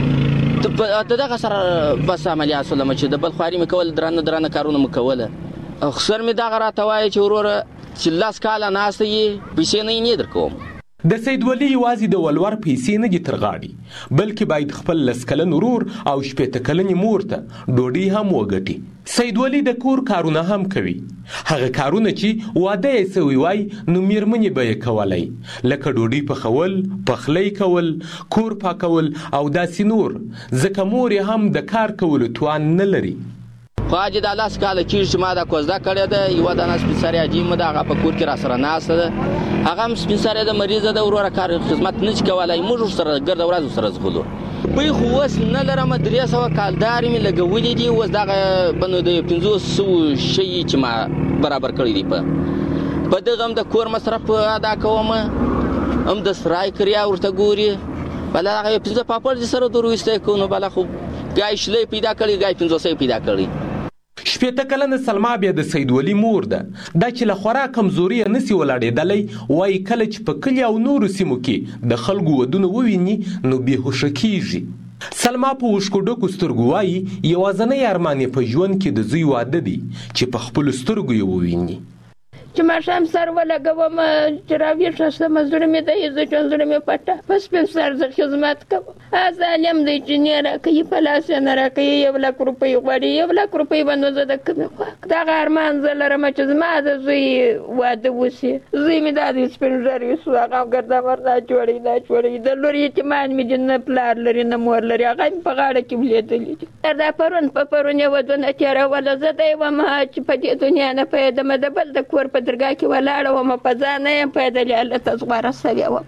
د دغه سره بس عملیات شولم چې د بل خواري مې کوله، درانه کارونه مې کوله. خسر مې دغه راته وایي چې وروره چې 10 کاله ناسته یې پیسې نه درکوم. د سید ولی یوازې د ولور پیسې نه دي تر غاړې، بلکې باید خپل 10 کلن ورور او 80 کلنې مور ته ډوډۍ هم وګټي. سید ولی د کور کارونه هم کوي، هغه کارونه چې واده یې سوی وای نو میرمنې به یې کولی، لکه ډوډۍ پخول، پخلی کول، کور پاکول او داسې نور، ځکه مور یې هم د کار کولو توان نه لري. خو حاجي دا 10 کاله کېږي چې ما دا کوزده کړې ده. یوه دانه سپین سرې حاجي مو ده، هغه په کور کې را سره ناسته ده، هغه هم سپین سرې ده، مریضه ده، وروره کار خدمت نه شي کولی. موږ ورسره ګرده ورځ ورسره ځغلو. بی خو اوس نه لرم، 300 کالدارې مې لګولي دي. اوس دغه بنو د 500 شی چې ما برابر کړی دی، په دغه هم د کور مصرف ادا کوم، هم د سرای کریا ورته ګوري. بله هغه 15 پاپړ دې سره درویستی کوو، نو بله خو ګای شلی پیدا کړي، ګای 500 پیدا کړي. 80 کلنه سلما بیا د سید ولی مور ده. دا چې له خورا کمزوري نسی ولاړېدلی، وایي کله چې په کلي او نورو سیمو کې د خلکو ودونه وویني نو بېهوشه کېږي. سلما په اوښکو ډکو سترګو وایي یوازینی ارمان یې په ژوند کې د زوی واده دی چې په خپلو سترګو یې وویني. چې ماښام سر ولګوم، چې راویښه شم، زړه مې دهېږي چې زړه مې پټه، په سپین سر زه خدمت کوم. ظالم دی چې نه راکوي، په لاس یې نه راکوي. 1 لک روپۍ غواړي، 1 لک روپۍ به نو زه د کومې خوا دغه ارمان زه لرم چې زما د زوی واده وشي. زوی مې دا دی سپین ږیری شو، هغه هم ګرده مرده جوړوي. د لور یتیمان مې دي، نه پلار لري نه مور لري، هغه مې په غاړه کې ولیدلي دي. دا پرون یې ودونه تېروله، زه دی وم چې په دې دنیا نه پوهېدمه، د بل د کور په درګاه کې ولاړه وم، په ځان نه یم پوهېدلې، هلته زغوره سوې وم.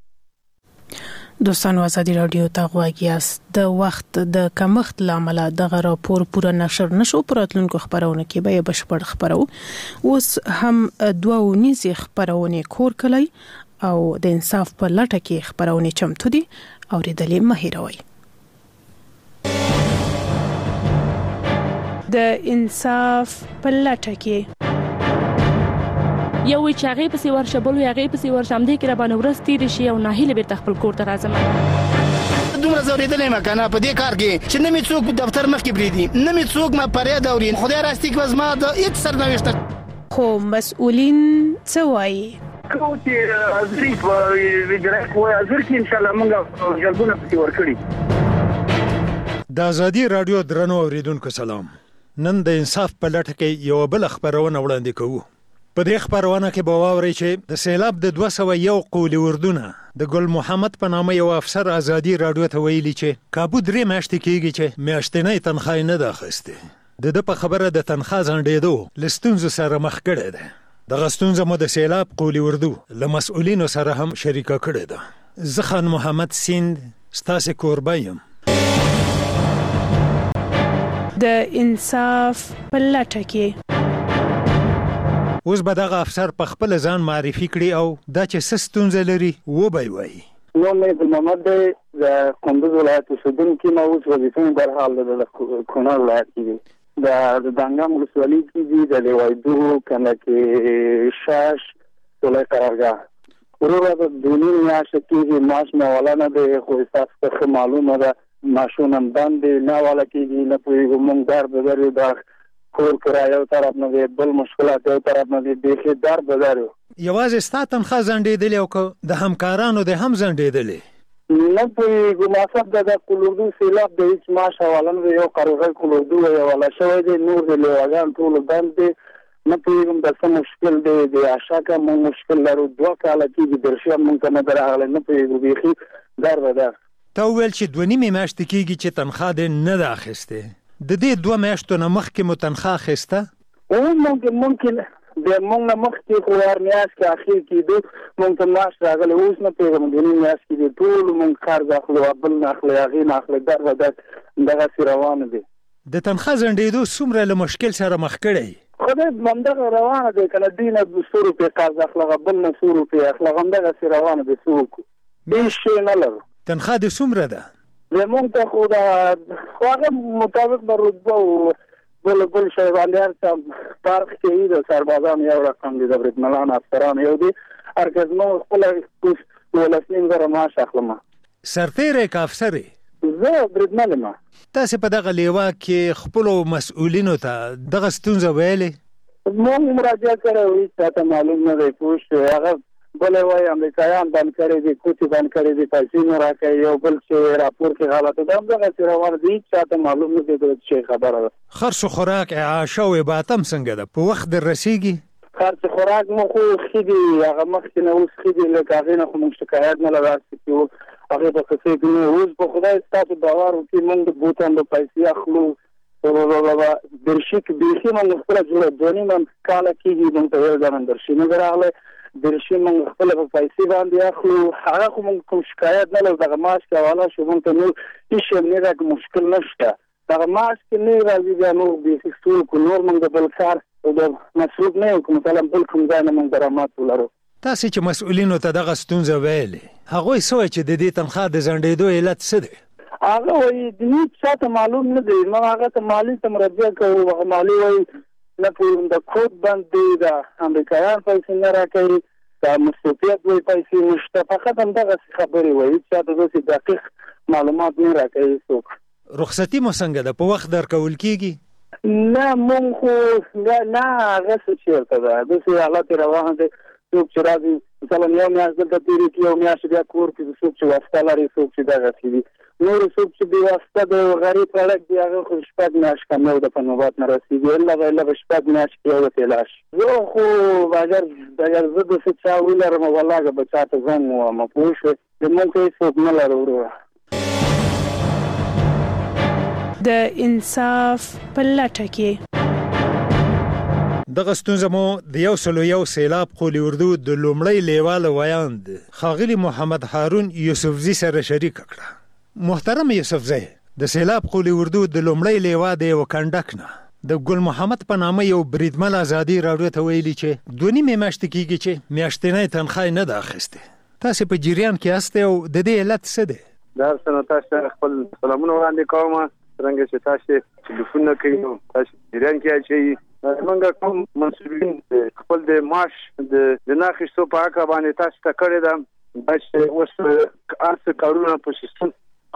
دوستانو آزادی رادیو ته غواړئ یاست. د وخت د کمښت له امله دغه راپور پوره نشر نشو، پر راتلونکو خبرونه کې به یې بشپړ خپرو. اوس هم 2 ونیزې خپرونې کور کلی او د انصاف په لټه کې خپرونې چمتو دي، اورېدلې مه هېروئ. د انصاف په لټه کې یو وی چې هغې پسې ورشه، بل وی هغې پسې ورشه، همدې کې را باندې ورځ تېرې شي او ناهیلې بېرته خپل کور ته راځم. دومره زوریدلې ما کنه په دې کار کې چې نه می څوک دفتر مخ کې بریدي نه می څوک ما فریاد اوري خدای راستي کې زما د هیڅ سرنوشت خو مسؤلین څه وایي کوم چې ازري وګړي کوی ازر کې ان شاء الله موږ جلبونه پکې ورکړي د ازادي رادیو درنو اوریدونکو سلام نن د انصاف په لټه کې یو بل خبرونه وړاندې کوو په دې خبرونه کې به واورئ چې د سیلاب د 201 قولي وردونه د ګل محمد په نامه یو افسر ازادي رادیو ته ویلي چې کابو 3 میاشتې کېږي چې میاشتنۍ تنخواه نه ده اخیستې د په خبره د تنخواه ځنډېدو له ستونزو سره مخ کړی دی دغه ستونزه مو د سیلاب قولي وردو له مسؤلینو سره هم شریکه کړې ده زه خان محمد سیند ستاسې کوربه یم د انصاف په لټه کې اوس به دغه افسر په خپل ځان معرفي کړي او دا چې څه ستونزه لري وبه یې وایي نو مې د محمد د کندوز ولایت اوسېدونکی ما اوس وظیفه برحال د کونړ ولایت کې د دانګام ولسوالۍ کې دي د لیوایدو کنه کې شاش ولای قرارګاه ورو د دونی میاشت کې ماش مولانا د خو تاسو ته معلومه ده ماشونم باندې نه والا کېږي نه پوهېږو موږ در بدر دا کور کرایه یو طرف نه دی بل مشکلات یو طرف نه دی بیخي در بدر یوازې ستا تنخواه ځنډېدلې او که د همکارانو د هم ځنډېدلې نه پوهېږو مصرف د کلوردو سیلاب د هېڅ معاش حواله نه دی یو قرغه کلوردو حواله شوی دی نور د لیواګان ټولو بند دی نه پوهېږم د څه مشکل دی د اشاکه موږ مشکل لرو 2 کاله کېږي درشي هم موږ ته نه ده راغلی نه پوهېږو بیخي در بدر تا وویل چې 2 میاشتې کېږي چې تنخواه دې نه ده اخیستې د دې 2 میاشتو نه مخکې مو تنخواه اخیسته ممکن د موږ نه مخکې خو هر میاشت کې اخر کېدو موږ ته معاش راغلی اوس نه پوهېږم د میاشت کې دی ټول موږ قرض اخلو بل نه اخلو هغې نه اخلو در بدر دغسې روانه دی د تنخواه ځنډېدو څومره له مشکل سره مخ کړی خدای همدغه روانه دی که نه دوی نه 100 روپۍ قرض اخلو بل نه 100 روپۍ اخلو همدغسې روانه دی څه وکړو هېڅ شی نه لرو تنخواه دې څومره ده زمونږ ته خو د هغه مطابق به رتبه او بل شی باندې هر څه فرق کوي د سربازانو یو رقم دی د بریدمنانو افسرانو یو دی هر کس زموږ خپله 12,000 معاش اخلم سرتیری که افسر یې زه بریدمن یم تاسې په دغه لیوا کې خپلو مسؤلینو ته دغه ستونزه ویلې موږ مراجعه کړی و هېڅ چاته معلوم نه دی پوه شوې هغه بل وایي امریکایان بند کړی دي کوټې بند کړی دي پیسې نه راکوي یو بل چې راپور کې حالت ده همدغسې روان دي هېڅ چاته معلوم نه دی د څه خبره ده خرڅ و خوراک اعاشه او عبادت هم څنګه ده په وخت در رسیږي خرڅ خوراک مو خو ښه دي هغه مخکې نه اوس ښه دي لکه هغې نه خو موږ شکایت نه لرو چې هغې په قصې کې نه اوس په خدای ستاسو باور وکړي موږ د بوتان د پیسې اخلو درشي کې بیخي موږ خپله جوړه 2 کاله کېږي موږ ته یو ځل درشي نه دی راغلی درشي موږ خپله په پیسې باندې اخلو هغه خو موږ کوم شکایت نه لرو دغه معاش کې حواله شو موږ ته نور هېڅ شی نه راکړي مشکل نشته دغه معاش کې نه راځي بیا نور بیخي ستونزه کړو نور موږ د بل کار او د مصروف نه یو که مثلا بل کوم ځای نه موږ درآمد ولرو تاسې چې مسؤلینو ته دغه ستونزه ویلې هغوی څه وایي چې د دې تنخواه د ځنډېدو علت څه دی هغه وایي د هېڅ چاته معلوم نه دی موږ هغه ته مالي ته مراجعه کوو هغه مالي وایي نه پوهېږم د کوډ بند دی د امریکایان پیسې نه راکوي د مصروفیت وایي پیسې نشته فقط همدغسې خبرې وایي هېڅ چاته داسې دقیق معلومات نه راکوي څوک رخصتي مو څنګه ده په وخت درکول کېږي نه موږ خو نه هغسې چېرته ده داسې حالت روان دی څوک چې راځي مثلا یو میاشت دلته تېرې کړي یو میاشت بیا کور کې څوک چې واسطه لري څوک چې دغسې دي نور څوک چې بې واسطه د غریب سړک دی هغه خو 6 میاشتې کم یو د په نوبت نه رسېږي الا به 6 میاشتې کې یو د تلاش زه خو اگر زه داسې چا ولرم والله به چاته زنګ ووایم پوه شوې د موږ هېڅوک نه لرو وروره د انصاف په لټه کې دغه ستونزه مو د 101 سیلاب قولي اردو د لومړی لیواله ویاند ښاغلي محمد هارون یوسفزي سره شریکه کړه محترم یوسفزي د سیلاب قولي اردو د لومړی لیوا د یو کنډک نه د ګل محمد په نامه یو بریدمن ازادي راډیو ته ویلي چې 2 میاشتې کېږي چې میاشتنۍ تنخواه نه ده اخیستې تاسې په جریان کې یاستئ او د دې علت څه دی دا څنګه تاسو خپل سلامونه وړاندې کوم څنګه چې تاسو ټلیفون نه کوي تاسو جریان کې اچي موږ کوم مسؤلین خپل د معاش د ناخښتو په حق باندې تاسو ته کړی دا چې اوس ارڅ کارونه په سیستم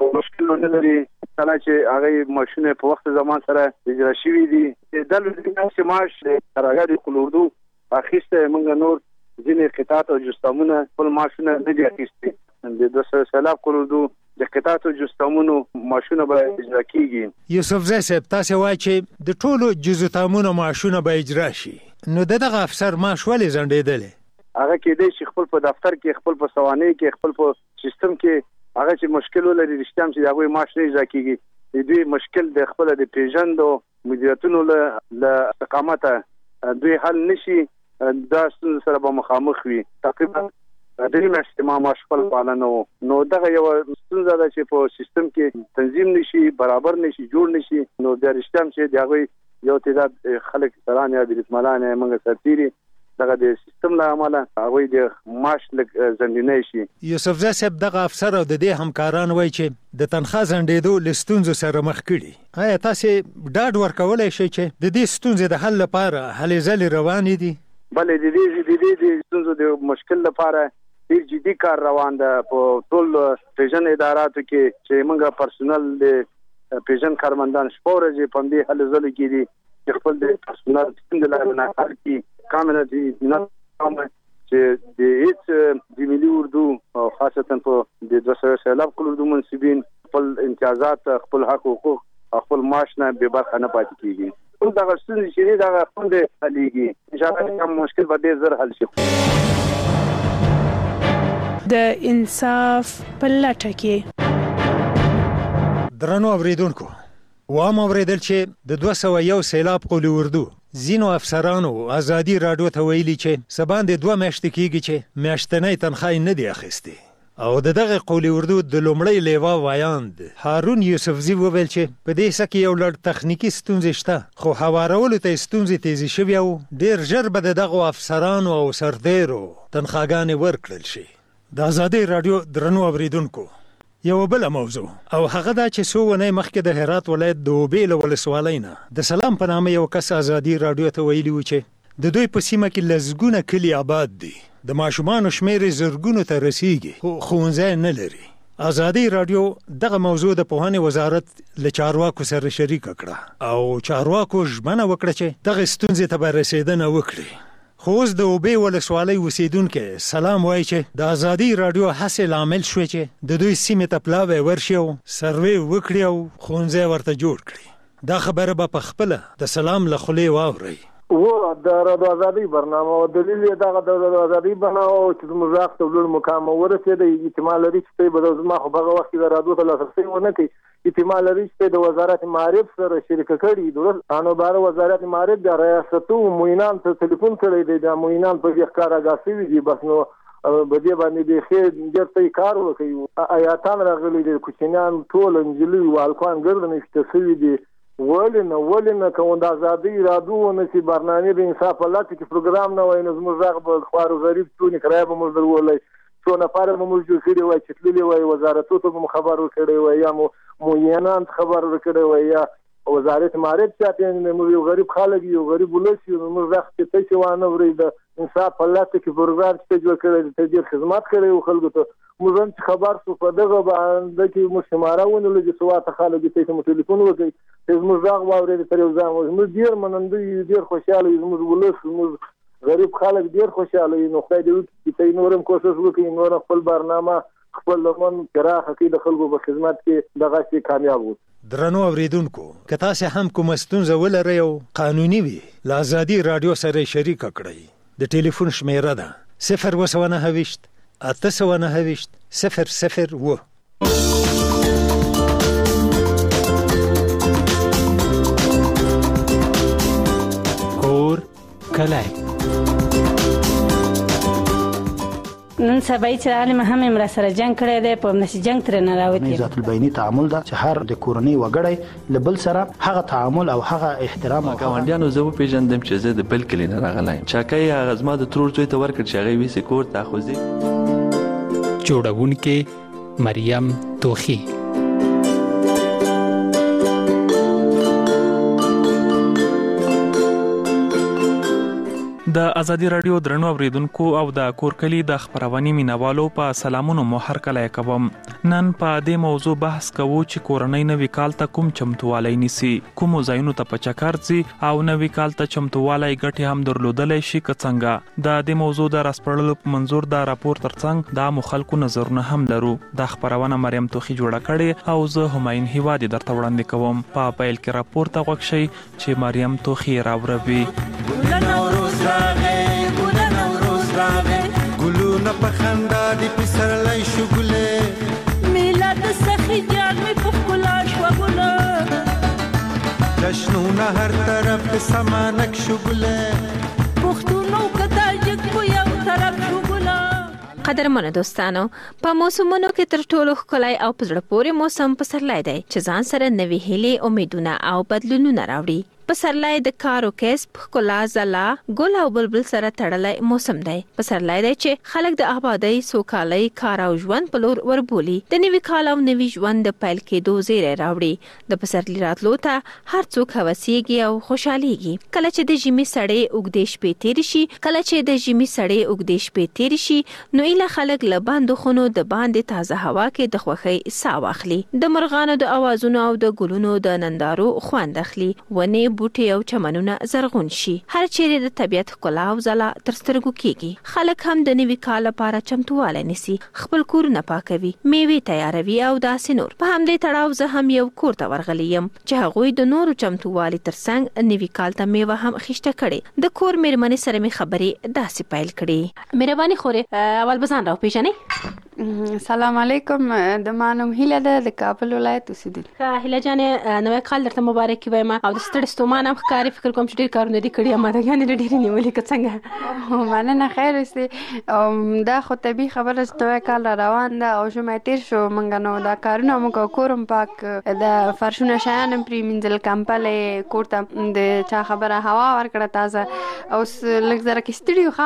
ډلو نه لري کله چې هغه ماشونه په وخت زمان سره اجرا شوي دي ډلو چې معاش راغلي کولوردو اخیسته موږ نور ځینې قطعات او جستمونه خپل ماشونه نه دي اخیستي د 200 سلاب کولوردو د قطعات او جستمونو ماشونه به اجرا کیږي یوسف زئی صاحب تاسو وایي چې د ټولو جزتامونو ماشونه به اجرا شي نو دغه افسر معاش ولې ځنډېدل هغه کېدای شي خپل په دفتر کې خپل په سوانح کې خپل په سیستم کې هغه چې مشکل ولري رښتیا چې هغه معاش نه اجرا کیږي دوی مشکل د خپل د پیژندو مدیریتونو له استقامت دوی حل نشي دا ستونزه سره به مخامخ وي تقریبا درې میاشتې ما معاش خپل پالنه نو دغه یو ستونزه ده چې په سیستم کې تنظیم نشي برابر نشي جوړ نشي نو د رښتیا چې هغه یو تعداد خلک سرانه یا بیرتمالانه موږ سرتيري دغه د سیستم له امله هغه د معاش زندنه شي یوسف زئی صاحب دغه افسر او د دې همکاران وایي چې د تنخواه زندېدو لستونزو سره مخ کړي آیا تاسو ډاډ ورکولای شئ چې د دې ستونزې د حل لپاره هلې ځلې روانې دي بلې د دې ستونزو د مشکل لپاره ډیر جدي کار روان ده په ټول پیژن اداراتو کې چې موږ پرسونل د پیژن کارمندان شپورځي په دې حل ځلې کې دي خپل د پرسونل څنګه لاره نه حل کی کامله دي نه چې د هیڅ د ملي اردو او خاصتا په د 200 سلاب کولردو منصبین خپل امتیازات خپل حق حقوق خپل معاش نه به برخه نه پاتې کیږي ټول دا څه چې دا خپل حلېږي ان شاء الله کوم مشکل به ډیر زر حل شي د انصاف په لټه کې درنو اوریدونکو وام اوریدل چې د 201 سیلاب قول اردو زینو افسرانو ازادي رادیو ته ویلي چې سبان د 2 میاشتې کېږي چې میاشتنۍ تنخواه نه دی اخیستي او دغه قول اردو د لومړی لیوا وایاند هارون یوسفزی وویل چې په دې سکه یو لړ تخنیکی ستونزې شته خو هوارولو ته ستونزې تیزی شوی او ډیر ژر به دغه افسرانو او سردیرو تنخواهګانې ورکړل شي د ازادي رادیو درنو اوریدونکو یو بل موضوع او هغه دا چې سوونه مخکې د هرات ولایت د وبېل ولسوالۍ نه د سلام په نامه یو کس ازادي رادیو ته ویلي و چې د دوی په سیمه کې لزګونه کلی آباد دي د ماشومان شمیر زرګونو ته رسیږي خو ښوونځی نه لري ازادي رادیو دغه موضوع د پوهنې وزارت له چارواکو سره شریک کړه او چارواکو ژمنه وکړه چې دغه ستونزې ته به رسیدنه وکړي خو اوس د وبې ولسوالۍ اوسیدونکي سلام وایي چې د ازادي رادیو هڅې لامل شوې چې د دوی سیمې ته پلاوی ورشي او سروې وکړي او ښوونځی ورته جوړ کړي دا خبره به په خپله د سلام له خولې واورئ و د رادیو ازادي برنامه او دلیل یې دغه د رادیو ازادي برنامه چې موږ راځو ته لوړ مقام ورسېد احتمال لري چې به د ما خو هغه وخت د رادیو ته لاسرسي ونه کوي احتمال لري چې د وزارت معارف سره شریک کړي درست انو بار وزارت معارف د ریاستو موینان ته ټلیفون کړی دی د موینان په ځخکار غاسي دي بس نو بده باندې د خیر درته کار وکړي آیاتان راغلي د کوچنیان ټول انجلي والکوان ګرځنه شته دي ولنه کوم د ازادي رادیو نسی برنامه د انصاف الله کې پروګرام نه وای نو زموږ راغب خوارو غریب ټول کرایه به موږ درولای څو نفر موږ جوړ کړی وای چې تللی وای وزارتو ته خبر ورکړی وای یا موینان خبر ورکړی وای یا وزارت معارف چې موږ غریب خلک یو غریب ولسی موږ راخ ته چې وانه ورید انصاف الله کې پروګرام چې جوړ کړی ته ډیر خدمات کړی او خلکو ته موږ خبر شو په دغه باندې کې مشمارونه لږه سوات خلک ته ټلیفون وکړي زموږ راغ واورې تر یو ځای موږ ډیر منندوی ډیر خوشاله زموږ ولس موږ غریب خلک ډیر خوشاله نو خدای دې چې نورم کوشش وکړي نور خپل برنامه خپل لمن پراخه کې د خلکو په خدمت کې دغه شي کامیاب وي درنو اوریدونکو که تاسو هم کوم ستونزه ولرئ او قانوني وي له ازادي رادیو سره شریک کړئ د ټلیفون شمیره ده 029 829 002 کور کلای نن سبا چې عالم هم را سره جنگ کړی دی په نشي جنگ تر نه راوتی ذات البینی تعامل ده چې هر د کورنۍ وګړی لبل سره هغه تعامل او هغه احترام او ګاونډیانو زه پیژندم چې زه د بل کلی نه راغلایم چاکای هغه زما د ترور زوی ته ورکړ چې هغه ویسه کور ته خوځي جوړونکې مریم توخی د ازادي رادیو درنو اوریدونکو او د کورکلی د خبرونې مینوالو په سلامونو مو هر کله کوم. نن په دې موضوع بحث کوو چې کورنۍ نوي کال ته کوم چمتووالی نیسي، کوم ځایونو ته په چکر ځي او نوي کال ته چمتووالی ګټې هم درلودلی شي که څنګه. د دې موضوع د راسپړلو په منظور د راپور ترڅنګ د خلکو نظرونه هم لرو. د خبرونه مریم توخی جوړه کړې او زه هماین هیوادي درته وړاندې کوم. په پیل کې راپور ته غوږ شئ چې مریم توخی راوړي. ګلونه په خندا دي پسرلی شو ګلې، میلاد سخی جان می په ښکلا شوه ګله، جشنونه هر طرف سمانک شو ګلې، پښتونو که تاجک په یو طرف شو ګله. قدرمنو دوستانو، په موسمونو کې تر ټولو ښکلی او په زړه پورې موسم پسرلی دی چې ځان سره نوې هیلې، امیدونه او بدلونونه راوړي. پسرلی د کار او کسب، ښکلا، ځلا، ګل او بلبل سره تړلی موسم دی. پسرلی دی چې خلک د آبادۍ، سوکالۍ، کار او ژوند په لور وربولي. د نوي کال او نوي ژوند د پیل کېدو زیری راوړي. د پسرلي راتلو ته هر څوک هوسیږي او خوشحالیږي. کله چې د ژمي سړې اوږدې شپې تېرې شي، نو ایله خلک له بندو خونو د باندې تازه هوا کې د خوښۍ ساه واخلي. د مرغانو د اوازونو او د ګلونو د نندارو خوند اخلي. ونې، بوټي او چمنونه زرغون شي. هر چیرې د طبیعت ښکلا او ځلا تر سترګو کېږي. خلک هم د نوي کال لپاره چمتووالی نیسي، خپل کورونه پاکوي، میوې تیاروي او داسې نور. په همدې تړاو زه هم یو کور ته ورغلی یم چې هغوی د نورو چمتووالي ترڅنګ نوي کال ته میوه هم اخیسته کړې. د کور میرمنې سره مې خبرې داسې پیل کړې. مهرباني خورې، اول به ځان راوپېژنئ. سلام علیکم، د ما نوم هیله ده، د کابل ولایت اوسېدونکې. هیله جانې، نوی کال درته مبارک وایم او د ستړي ستومان هم ښکاري. فکر کوم چې ډېر کارونه دي کړي، امادګانې دې ډېرې نیولې که څنګه؟ مننه، خیر اوسې. دا خو طبیعي خبره چې نوی کال را روان ده او ژمی تېر شو، موږ نو دا کارونه موږ کور هم پاک، د فرشونه شیان هم پرې مینځل، کمپلې کور ته د چا خبره هوا ورکړه تازه. اوس لږ ذره کې ستړي یو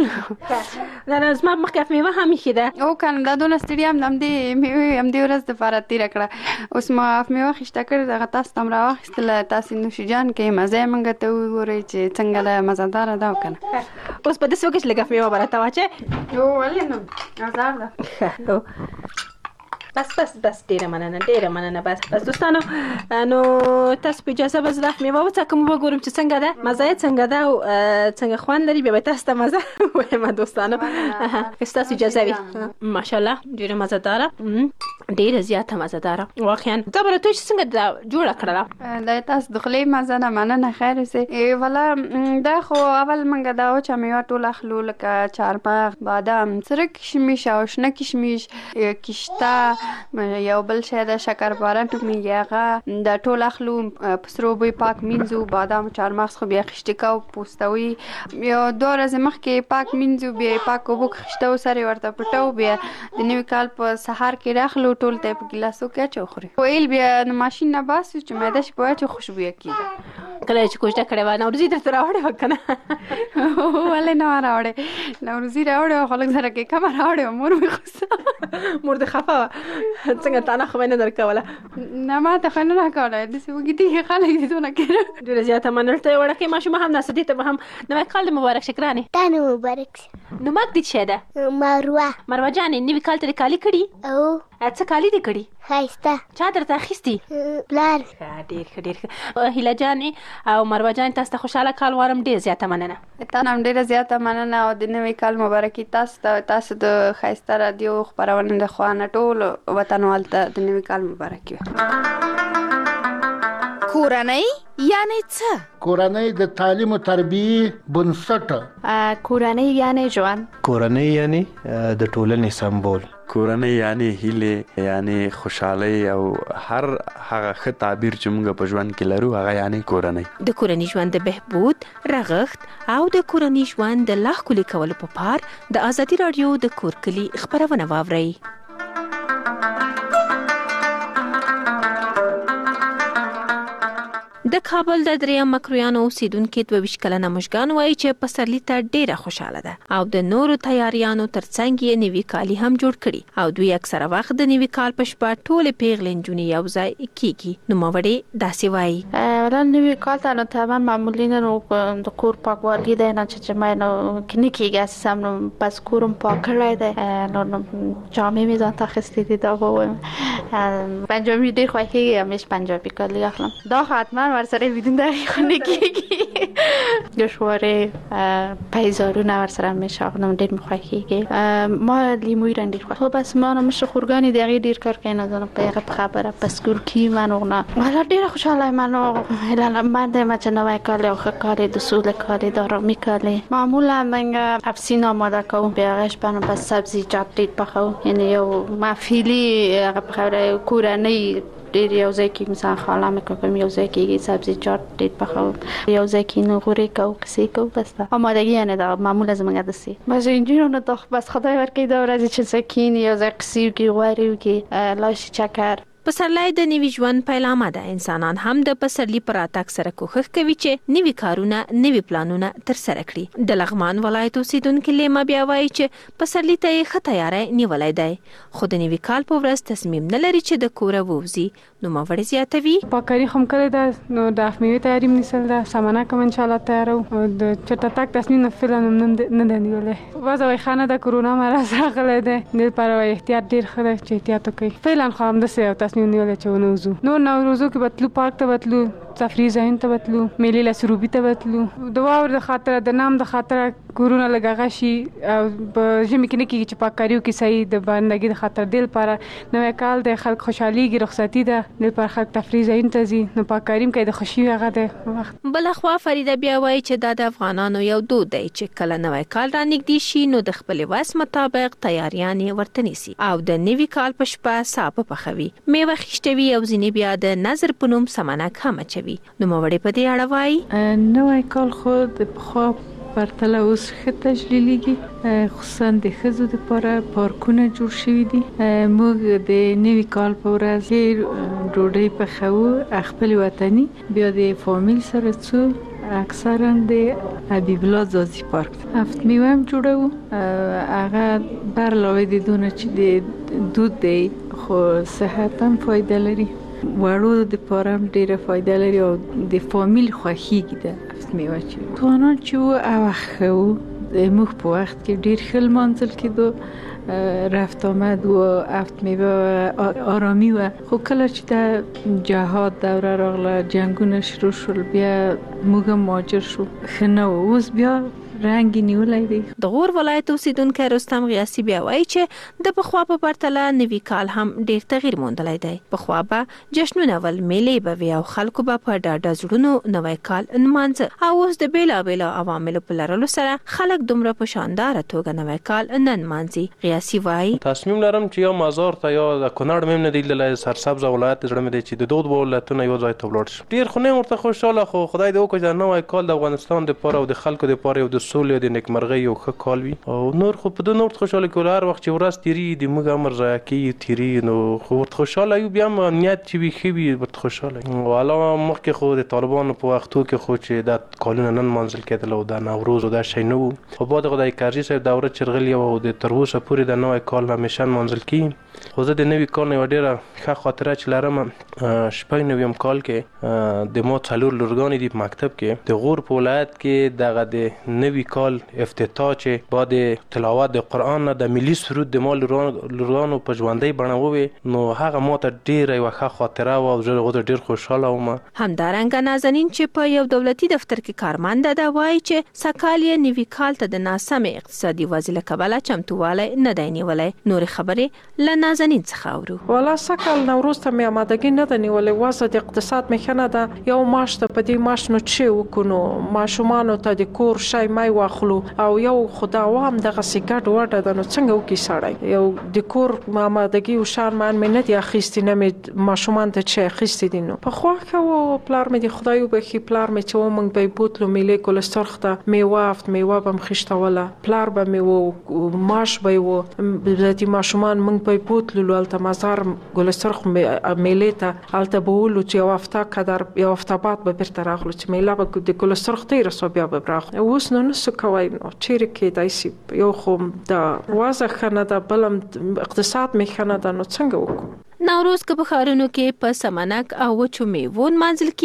خامخا. زما مخکې میوه هم ایښې ده. او کنه دا دونه ستړي هم د همدې میوې همدې ورځ دپاره تېره کړه. اوس ما میوه اخیسته کړې، دغه تاسو ته هم راواخیستله. تاسې نوشیجان کوئ، مزه یې موږ ته وګورئ چې څنګه ده، مزهداره ده او که نه. اوس په داسې وکړه چې لږه میوه به راته واچوې. ولې نه، ازار ده. بس ډیره مننه. بس دوستانو، نو تاسو په اجازه به زه دا میوه وڅکم، وګورم چې څنګه ده، مزه یې څنګه ده او څنګه خوند لري. بیا به تاسو ته مزه وایم دوستانو، که ستاسو اجازه وي. ماشاءالله ډیره مزهداره، ډیره زیاته مزهداره واقعا. دا به راته چې څنګه جوړه کړله؟ دا تاسو د خولې مزه نه، مننه، خیر اوسې. والا دا خو اول موږ دا وچه میوه ټول اخلو، لکه چارمغز، بادام، سره کشمیش او شنه کشمیش، کشته، یو بل شی د شکرپاره نومیږي، هغه د ټول اخلو، په سرو بوی پاک مینځو. بادام، چارمغز خو بیا خیشتې کوو، پوستوي، یو 2 ورځې مخکې پاک مینځو، بیا یې پاک اوبو کې خیشتو، سر یې ورته پټو. بیا د نوي کال په سهار کې راخلو، ټول ته په ګیلاسو کې اچو خوري. ویل بیا د ماشین نه باسو چې معده شي په اچو خوشبویه کېږي. کله چې کوشته کړې وه نوروزي درته راوړې وه که نه؟ ولې نه راوړې، نوروزي راوړې وه، خو لږ زره کې کمه راوړې وه. مور مې غوسه، مور دې خفه وه. څنګه تا نه خو نه درکوله؟ نه، ما ته خو نه راکوله. داسې وږدي خلک دي دونه کېره. ډېره زیاته منل ته وړکۍ ماشومه هم ناسته، دې ته به هم نوی کال دې مبارک شه ګرانې. تا نه مبارک شه. نومک دې څه شی ده؟ مروه جانې، نوي کال ته دې کالي کړي؟ څه کالي دې کړي؟ ښایسته. چا درته اخیستي؟ پلار. ډېر ښه. هیله جانې او مروه جانې، تاسو ته خوشحاله کال غواړم. ډېر زیاته مننه. تا نه هم ډېره زیاته مننه او د نوي کال مبارکي تاسو ته، تاسو د ښایسته رادیو خپرونې د خوا نه ټولو وطنوالو ته د نوي کال مبارکي وي. کورنۍ یعنی څه؟ کورنۍ د تعلیم او تربیې بنسټ. کورنۍ یعنی ژوند. کورنۍ یعنی د ټولنې سمبول. کورنۍ یعنی هیله، یعنی خوشحالي او هر هغه ښه تعبیر چې موږ په ژوند کې لرو هغه یعنی کورنۍ. د کورنۍ ژوند د بهبود، رغښت او د کورنۍ ژوند د لا ښکلي کولو په پار د ازادي رادیو د کورکلي خبرونه واورئ. د کابل د دریم مکرویانو اوسیدونکي 22 کلنه مشګان وایي چې پسرلي ته ډیره خوشاله ده او د نورو تیاریانو ترڅنګ یې نوي کالي هم جوړ کړي او دوی اکثره وخت د نوي کال په شپه ټولې پیغلې نجونې یو ځای کیږي. نوموړې داسې وایي: اولا نوی کال ته نو طبعا معمولی نو د کور پاکوالی دی نه چې ما نو کني کېږي اساسا نو پس کورم پاک کړی دی نو جامې مې ځان ته اخیستې دي دا وایم پنجابي ډېر خوښېږي همیش پنجابي کالي اخلم دا حتما ورسره بدون دقیق خونه کېږي گوشواره پیزارونه ورسره همیش اخلم ډېر مې خوښېږي ما لیموی رنگ ډېر خوښ خو بس ما نو مش خورګانې دغه ډېر کار کوي نه ځنه په هغه خبره پس کور کې منو نه ولا ډېر خوشاله منو هلا بعد ما چې نوای کال او کار د سول کار دارو میکاله معمولا من افسین آماده کوم به هغهش بنو بس سبزیجات ډېر پخوم یعنی یو مافیلی هغه خبره کورنۍ ډېر یو ځای کې مثلا خاله مې کوم یو ځای کې سبزیجات ډېر پخوم یو ځای کې نغوري کو کسی کو بس آمادگی نه دا معمولا زمونږ دسي بس اینجوری نه دا بس خدای ورکړي دا ورځ چې سکین یو ځای کسی کې غوړي کې لاش چکر پسرلی د نوي ژوند پیلامه ده. انسانان هم د پسرلی پر راتګ سره کوښښ کوي چې نوي کارونه نوي پلانونه تر سره کړي. د لغمان ولایت اوسیدونکو لیما بیا وایي چې پسرلی ته یې ښه تیاری نیولی دی خو د نوي کال په ورځ تصمیم نه لري چې د کوره ووځي. نوموړې زیاتوي پاککاري خو هم کړې ده نو د میوې تیاری مې نیسل ده سامانه کوم انشاءالله تیارو د چېرته تګ تصمیم نه فعلا نه ده نیولی. وضع وایخانه د کرونا مرض راغلی دی د لپاره احتیاط ډېر ښه دی چې احتیاط وکړي. فعلا خو همداسې تصمیم نیولی چې ونوځو. نور نوروزو کې بتلو پارک ته بتلو تفریح ځایونو ته بتلو میلې لسروبي ته بتلو د واور د خاطر د نام د خاطر کورونه لګه شي او په ژمي کې نه کېږي چې پاککاریو کې صحیح د بندګۍ د خاطر د لپاره نوی کال د خلک خوشحاليږي رخصتي ده د لپاره خلک تفریح ځایونو ته ځي نو پاککاریم کوي د خوشي هغه ده وخت. بلخوا فریده بیا وایي چې د افغانانو یو دود دی چې کله نوی کال را نږدې شي نو د خپل وس مطابق تیاریان ورته نیسي او د نوي کال په شپه ساپه پخوي میوه خشتوي او ځینې بیا د نظر په نوم سمنک هم اچوي. نوموړې په دې اړه وایي نوی کال خو د پخوا پرتله اوس ښه تجلیلیږي خصوصا د ښځو دپاره پارکونه جوړ شوي دي. موږ د نوي کال په ورځ ډېر ډوډۍ پخوو خپل وطني بیا د فامیل سره څو اکثرا د حبیب الله ځاځي پارک هفت میوه هم جوړوو هغه بر علاوه د دونه چې د دود دی خو صحت هم فایده لري وړو د پاره هم ډیره فایده لري او د فامیل خوښیږي د هفت میوه چې توانان چې و او خو د موږ په وخت کې ډیر ښه لمانځل کېدو رفت آمد و هفت میوه آرامی و خو کله چې د جهاد دوره راغله جنگونه شروع شول بیا موږ مهاجر شو ښه نه و اوس بیا رنگ نیولای دی. د غور ولایت اوسیدونکو رستم غیاثي بیا وایي چې د پخوا په پرتله نوي کال هم ډیر تغییر موندلی دی. پخوا به جشنونه ول میلې به وي او خلکو به په ډاډه زړونو نوی کال نمانځه او اوس د بیلابیلو عواملو په لرلو سره خلک دومره په شانداره توګه نوی کال نه نمانځي. غیاثي وایي تصمیم لرم چې یا مزار ته یا د کونړ مې نه دی لیدلی سرسبز ولایت زړه مې دی چې د دوه ولایتونه یو ځای ته ولاړ شم. ډیر خو نه ورته خوشحاله خو خدای دې وکړي چې نوی کال د افغانستان دپاره او د خلکو دپاره یو د سولې د نیکمرغۍ یو ښه کال وي او نور خو په دې نور خوشاله کول هر وخت چې ورځ تیری د موږ امر ضایع کیږي تیری نو خو ورته خوشاله یو بیا امنیت چې وي ښه وي ورته خوشاله او علاوه مخکې خو د طالبانو په وختو کې خو چې د کالونه نن منځل کېدل او د نوروز او دا شی نه وو خو بعد خدای کرزي صاحب دوره چرغلي او د تر اوسه پورې د نوی کال همیشه منځل کیږي. خو زه د نوي کال نه یوه ډېره ښه خاطره چې لرم شپږ نویم کال کې د ما څلور لورګانې دي په مکتب کې د غور په ولایت کې دغه د نوي کال افتتاح چې بعد تلاوت د قرآن نه د ملي سرود د ما لورګانو په ژوندۍ بڼه ووې نو هغه ما ته ډېره یوه ښه خاطره وه او زه هغو ته ډېر خوشحاله وم. همدارنګه نازنین چې په یو دولتي دفتر کې کارمنده ده وایي چې سږکال یې نوي کال ته د ناسمې اقتصادي وضع له کبله چمتووالی نه دی نیولی. نورې خبرې له نازنین څخه اورو. والا سږکال نوروز ته مې آمادګي نه ده نیولې وضع د اقتصاد مې ښه نه ده یو معاش ته په دې معاش نو څه وکړو نو ماشومانو ته د کور شی مای واخلو او یو خدا وام دغسې ګډ وډه ده نو څنګه وکړي سړی یو د کور آمادګي او شارمان مې نه دي اخیستي نه مې ماشومان ته څه اخیستي دي نو پخوا ښه و پلار مې د خدای وبخي پلار مې چې و موږ به یې بوتلو میلې کلسترخ ته میوه هفت میوه به م خیشتوله پلار به مې و معاش به یې و د ماشومان موږ به یې بوتلو هلته مزار ګلسترخ میلې ته هلته به ولو چې یو هفته قدر یو هفته بعد به بیرته راغلو چې میله به د ګلسترخ تېره سوه بیا به راغلو اوس نو نسو کوی نو چیرې کېدای شي یو خو د وضع ښه نه ده بل هم اقتصاد مې ښه نه ده نو څنګه وکړو. نوروز که په ښارونو کې په سمنک او وچو میوو نمانځل کېږي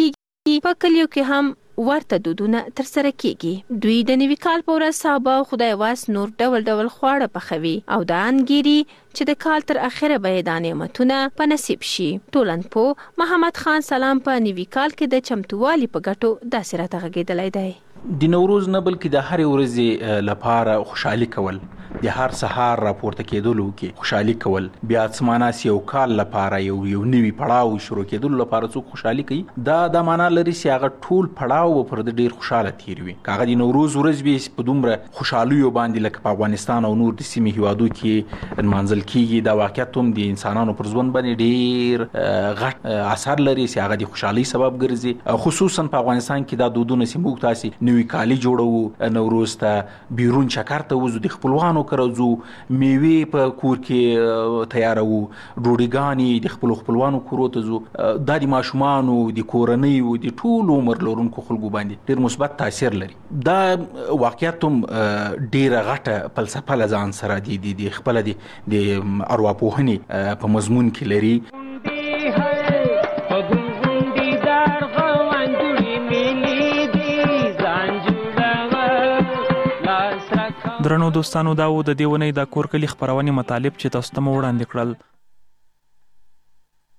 په کلیو کې هم ورته دودونه ترسره کیږي. دوی د نوي کال په ورځ سابه او خدای واس نور ډول ډول خواړه پخوي او دا انګيري چې د کال تر اخره به د نعمتونه په نصیب شي. ټولنپوه محمد خان سلام په نوي کال کې د چمتووالي په ګټو داسې راته غږېدلی دی. د نوروز نه بلکې د هر ورځې لپاره خوشحالي کول، د هر سهار راپورته کېدلو کې خوشحالي کول، بیا څماناس یو کال لپاره یو نوی پړاو شروع کېدلو لپاره څوک خوشحالي کوي، دا معنا لري چې هغه ټول پړاو پر د ډیر خوشاله تیروي. هغه د نوروز ورځ به په دومره خوشحالیو باندې لکه په افغانستان او نور د سیمې هیوادو کې منځل کیږي، دا واقعیت هم د انسانانو پر ژوند باندې ډیر غټ اثر لري چې هغه د خوشحالي سبب ګرځي. خصوصا په افغانستان کې دا دودونه چې موږ تاسو نوی کالی جوړو، نوروز ته بیرون چکر ته وزو، د خپلوانو کرځو، میوه په کور کې تیارو، ډوډۍ د خپلوانو کورو ته زو. دا د ماشومانو د کورنۍ او د ټول عمر لرونکو خلکو باندې ډیر مثبت تاثیر لري. دا واقعیت هم ډیره غټه فلسفه لزان سره د خپل د ارواپوهنې په مضمون کې لري. درنو دوستانو، دا و د دیونې د کورکلی خبرونه مطالب چې تاسو ته وړاندې کړل.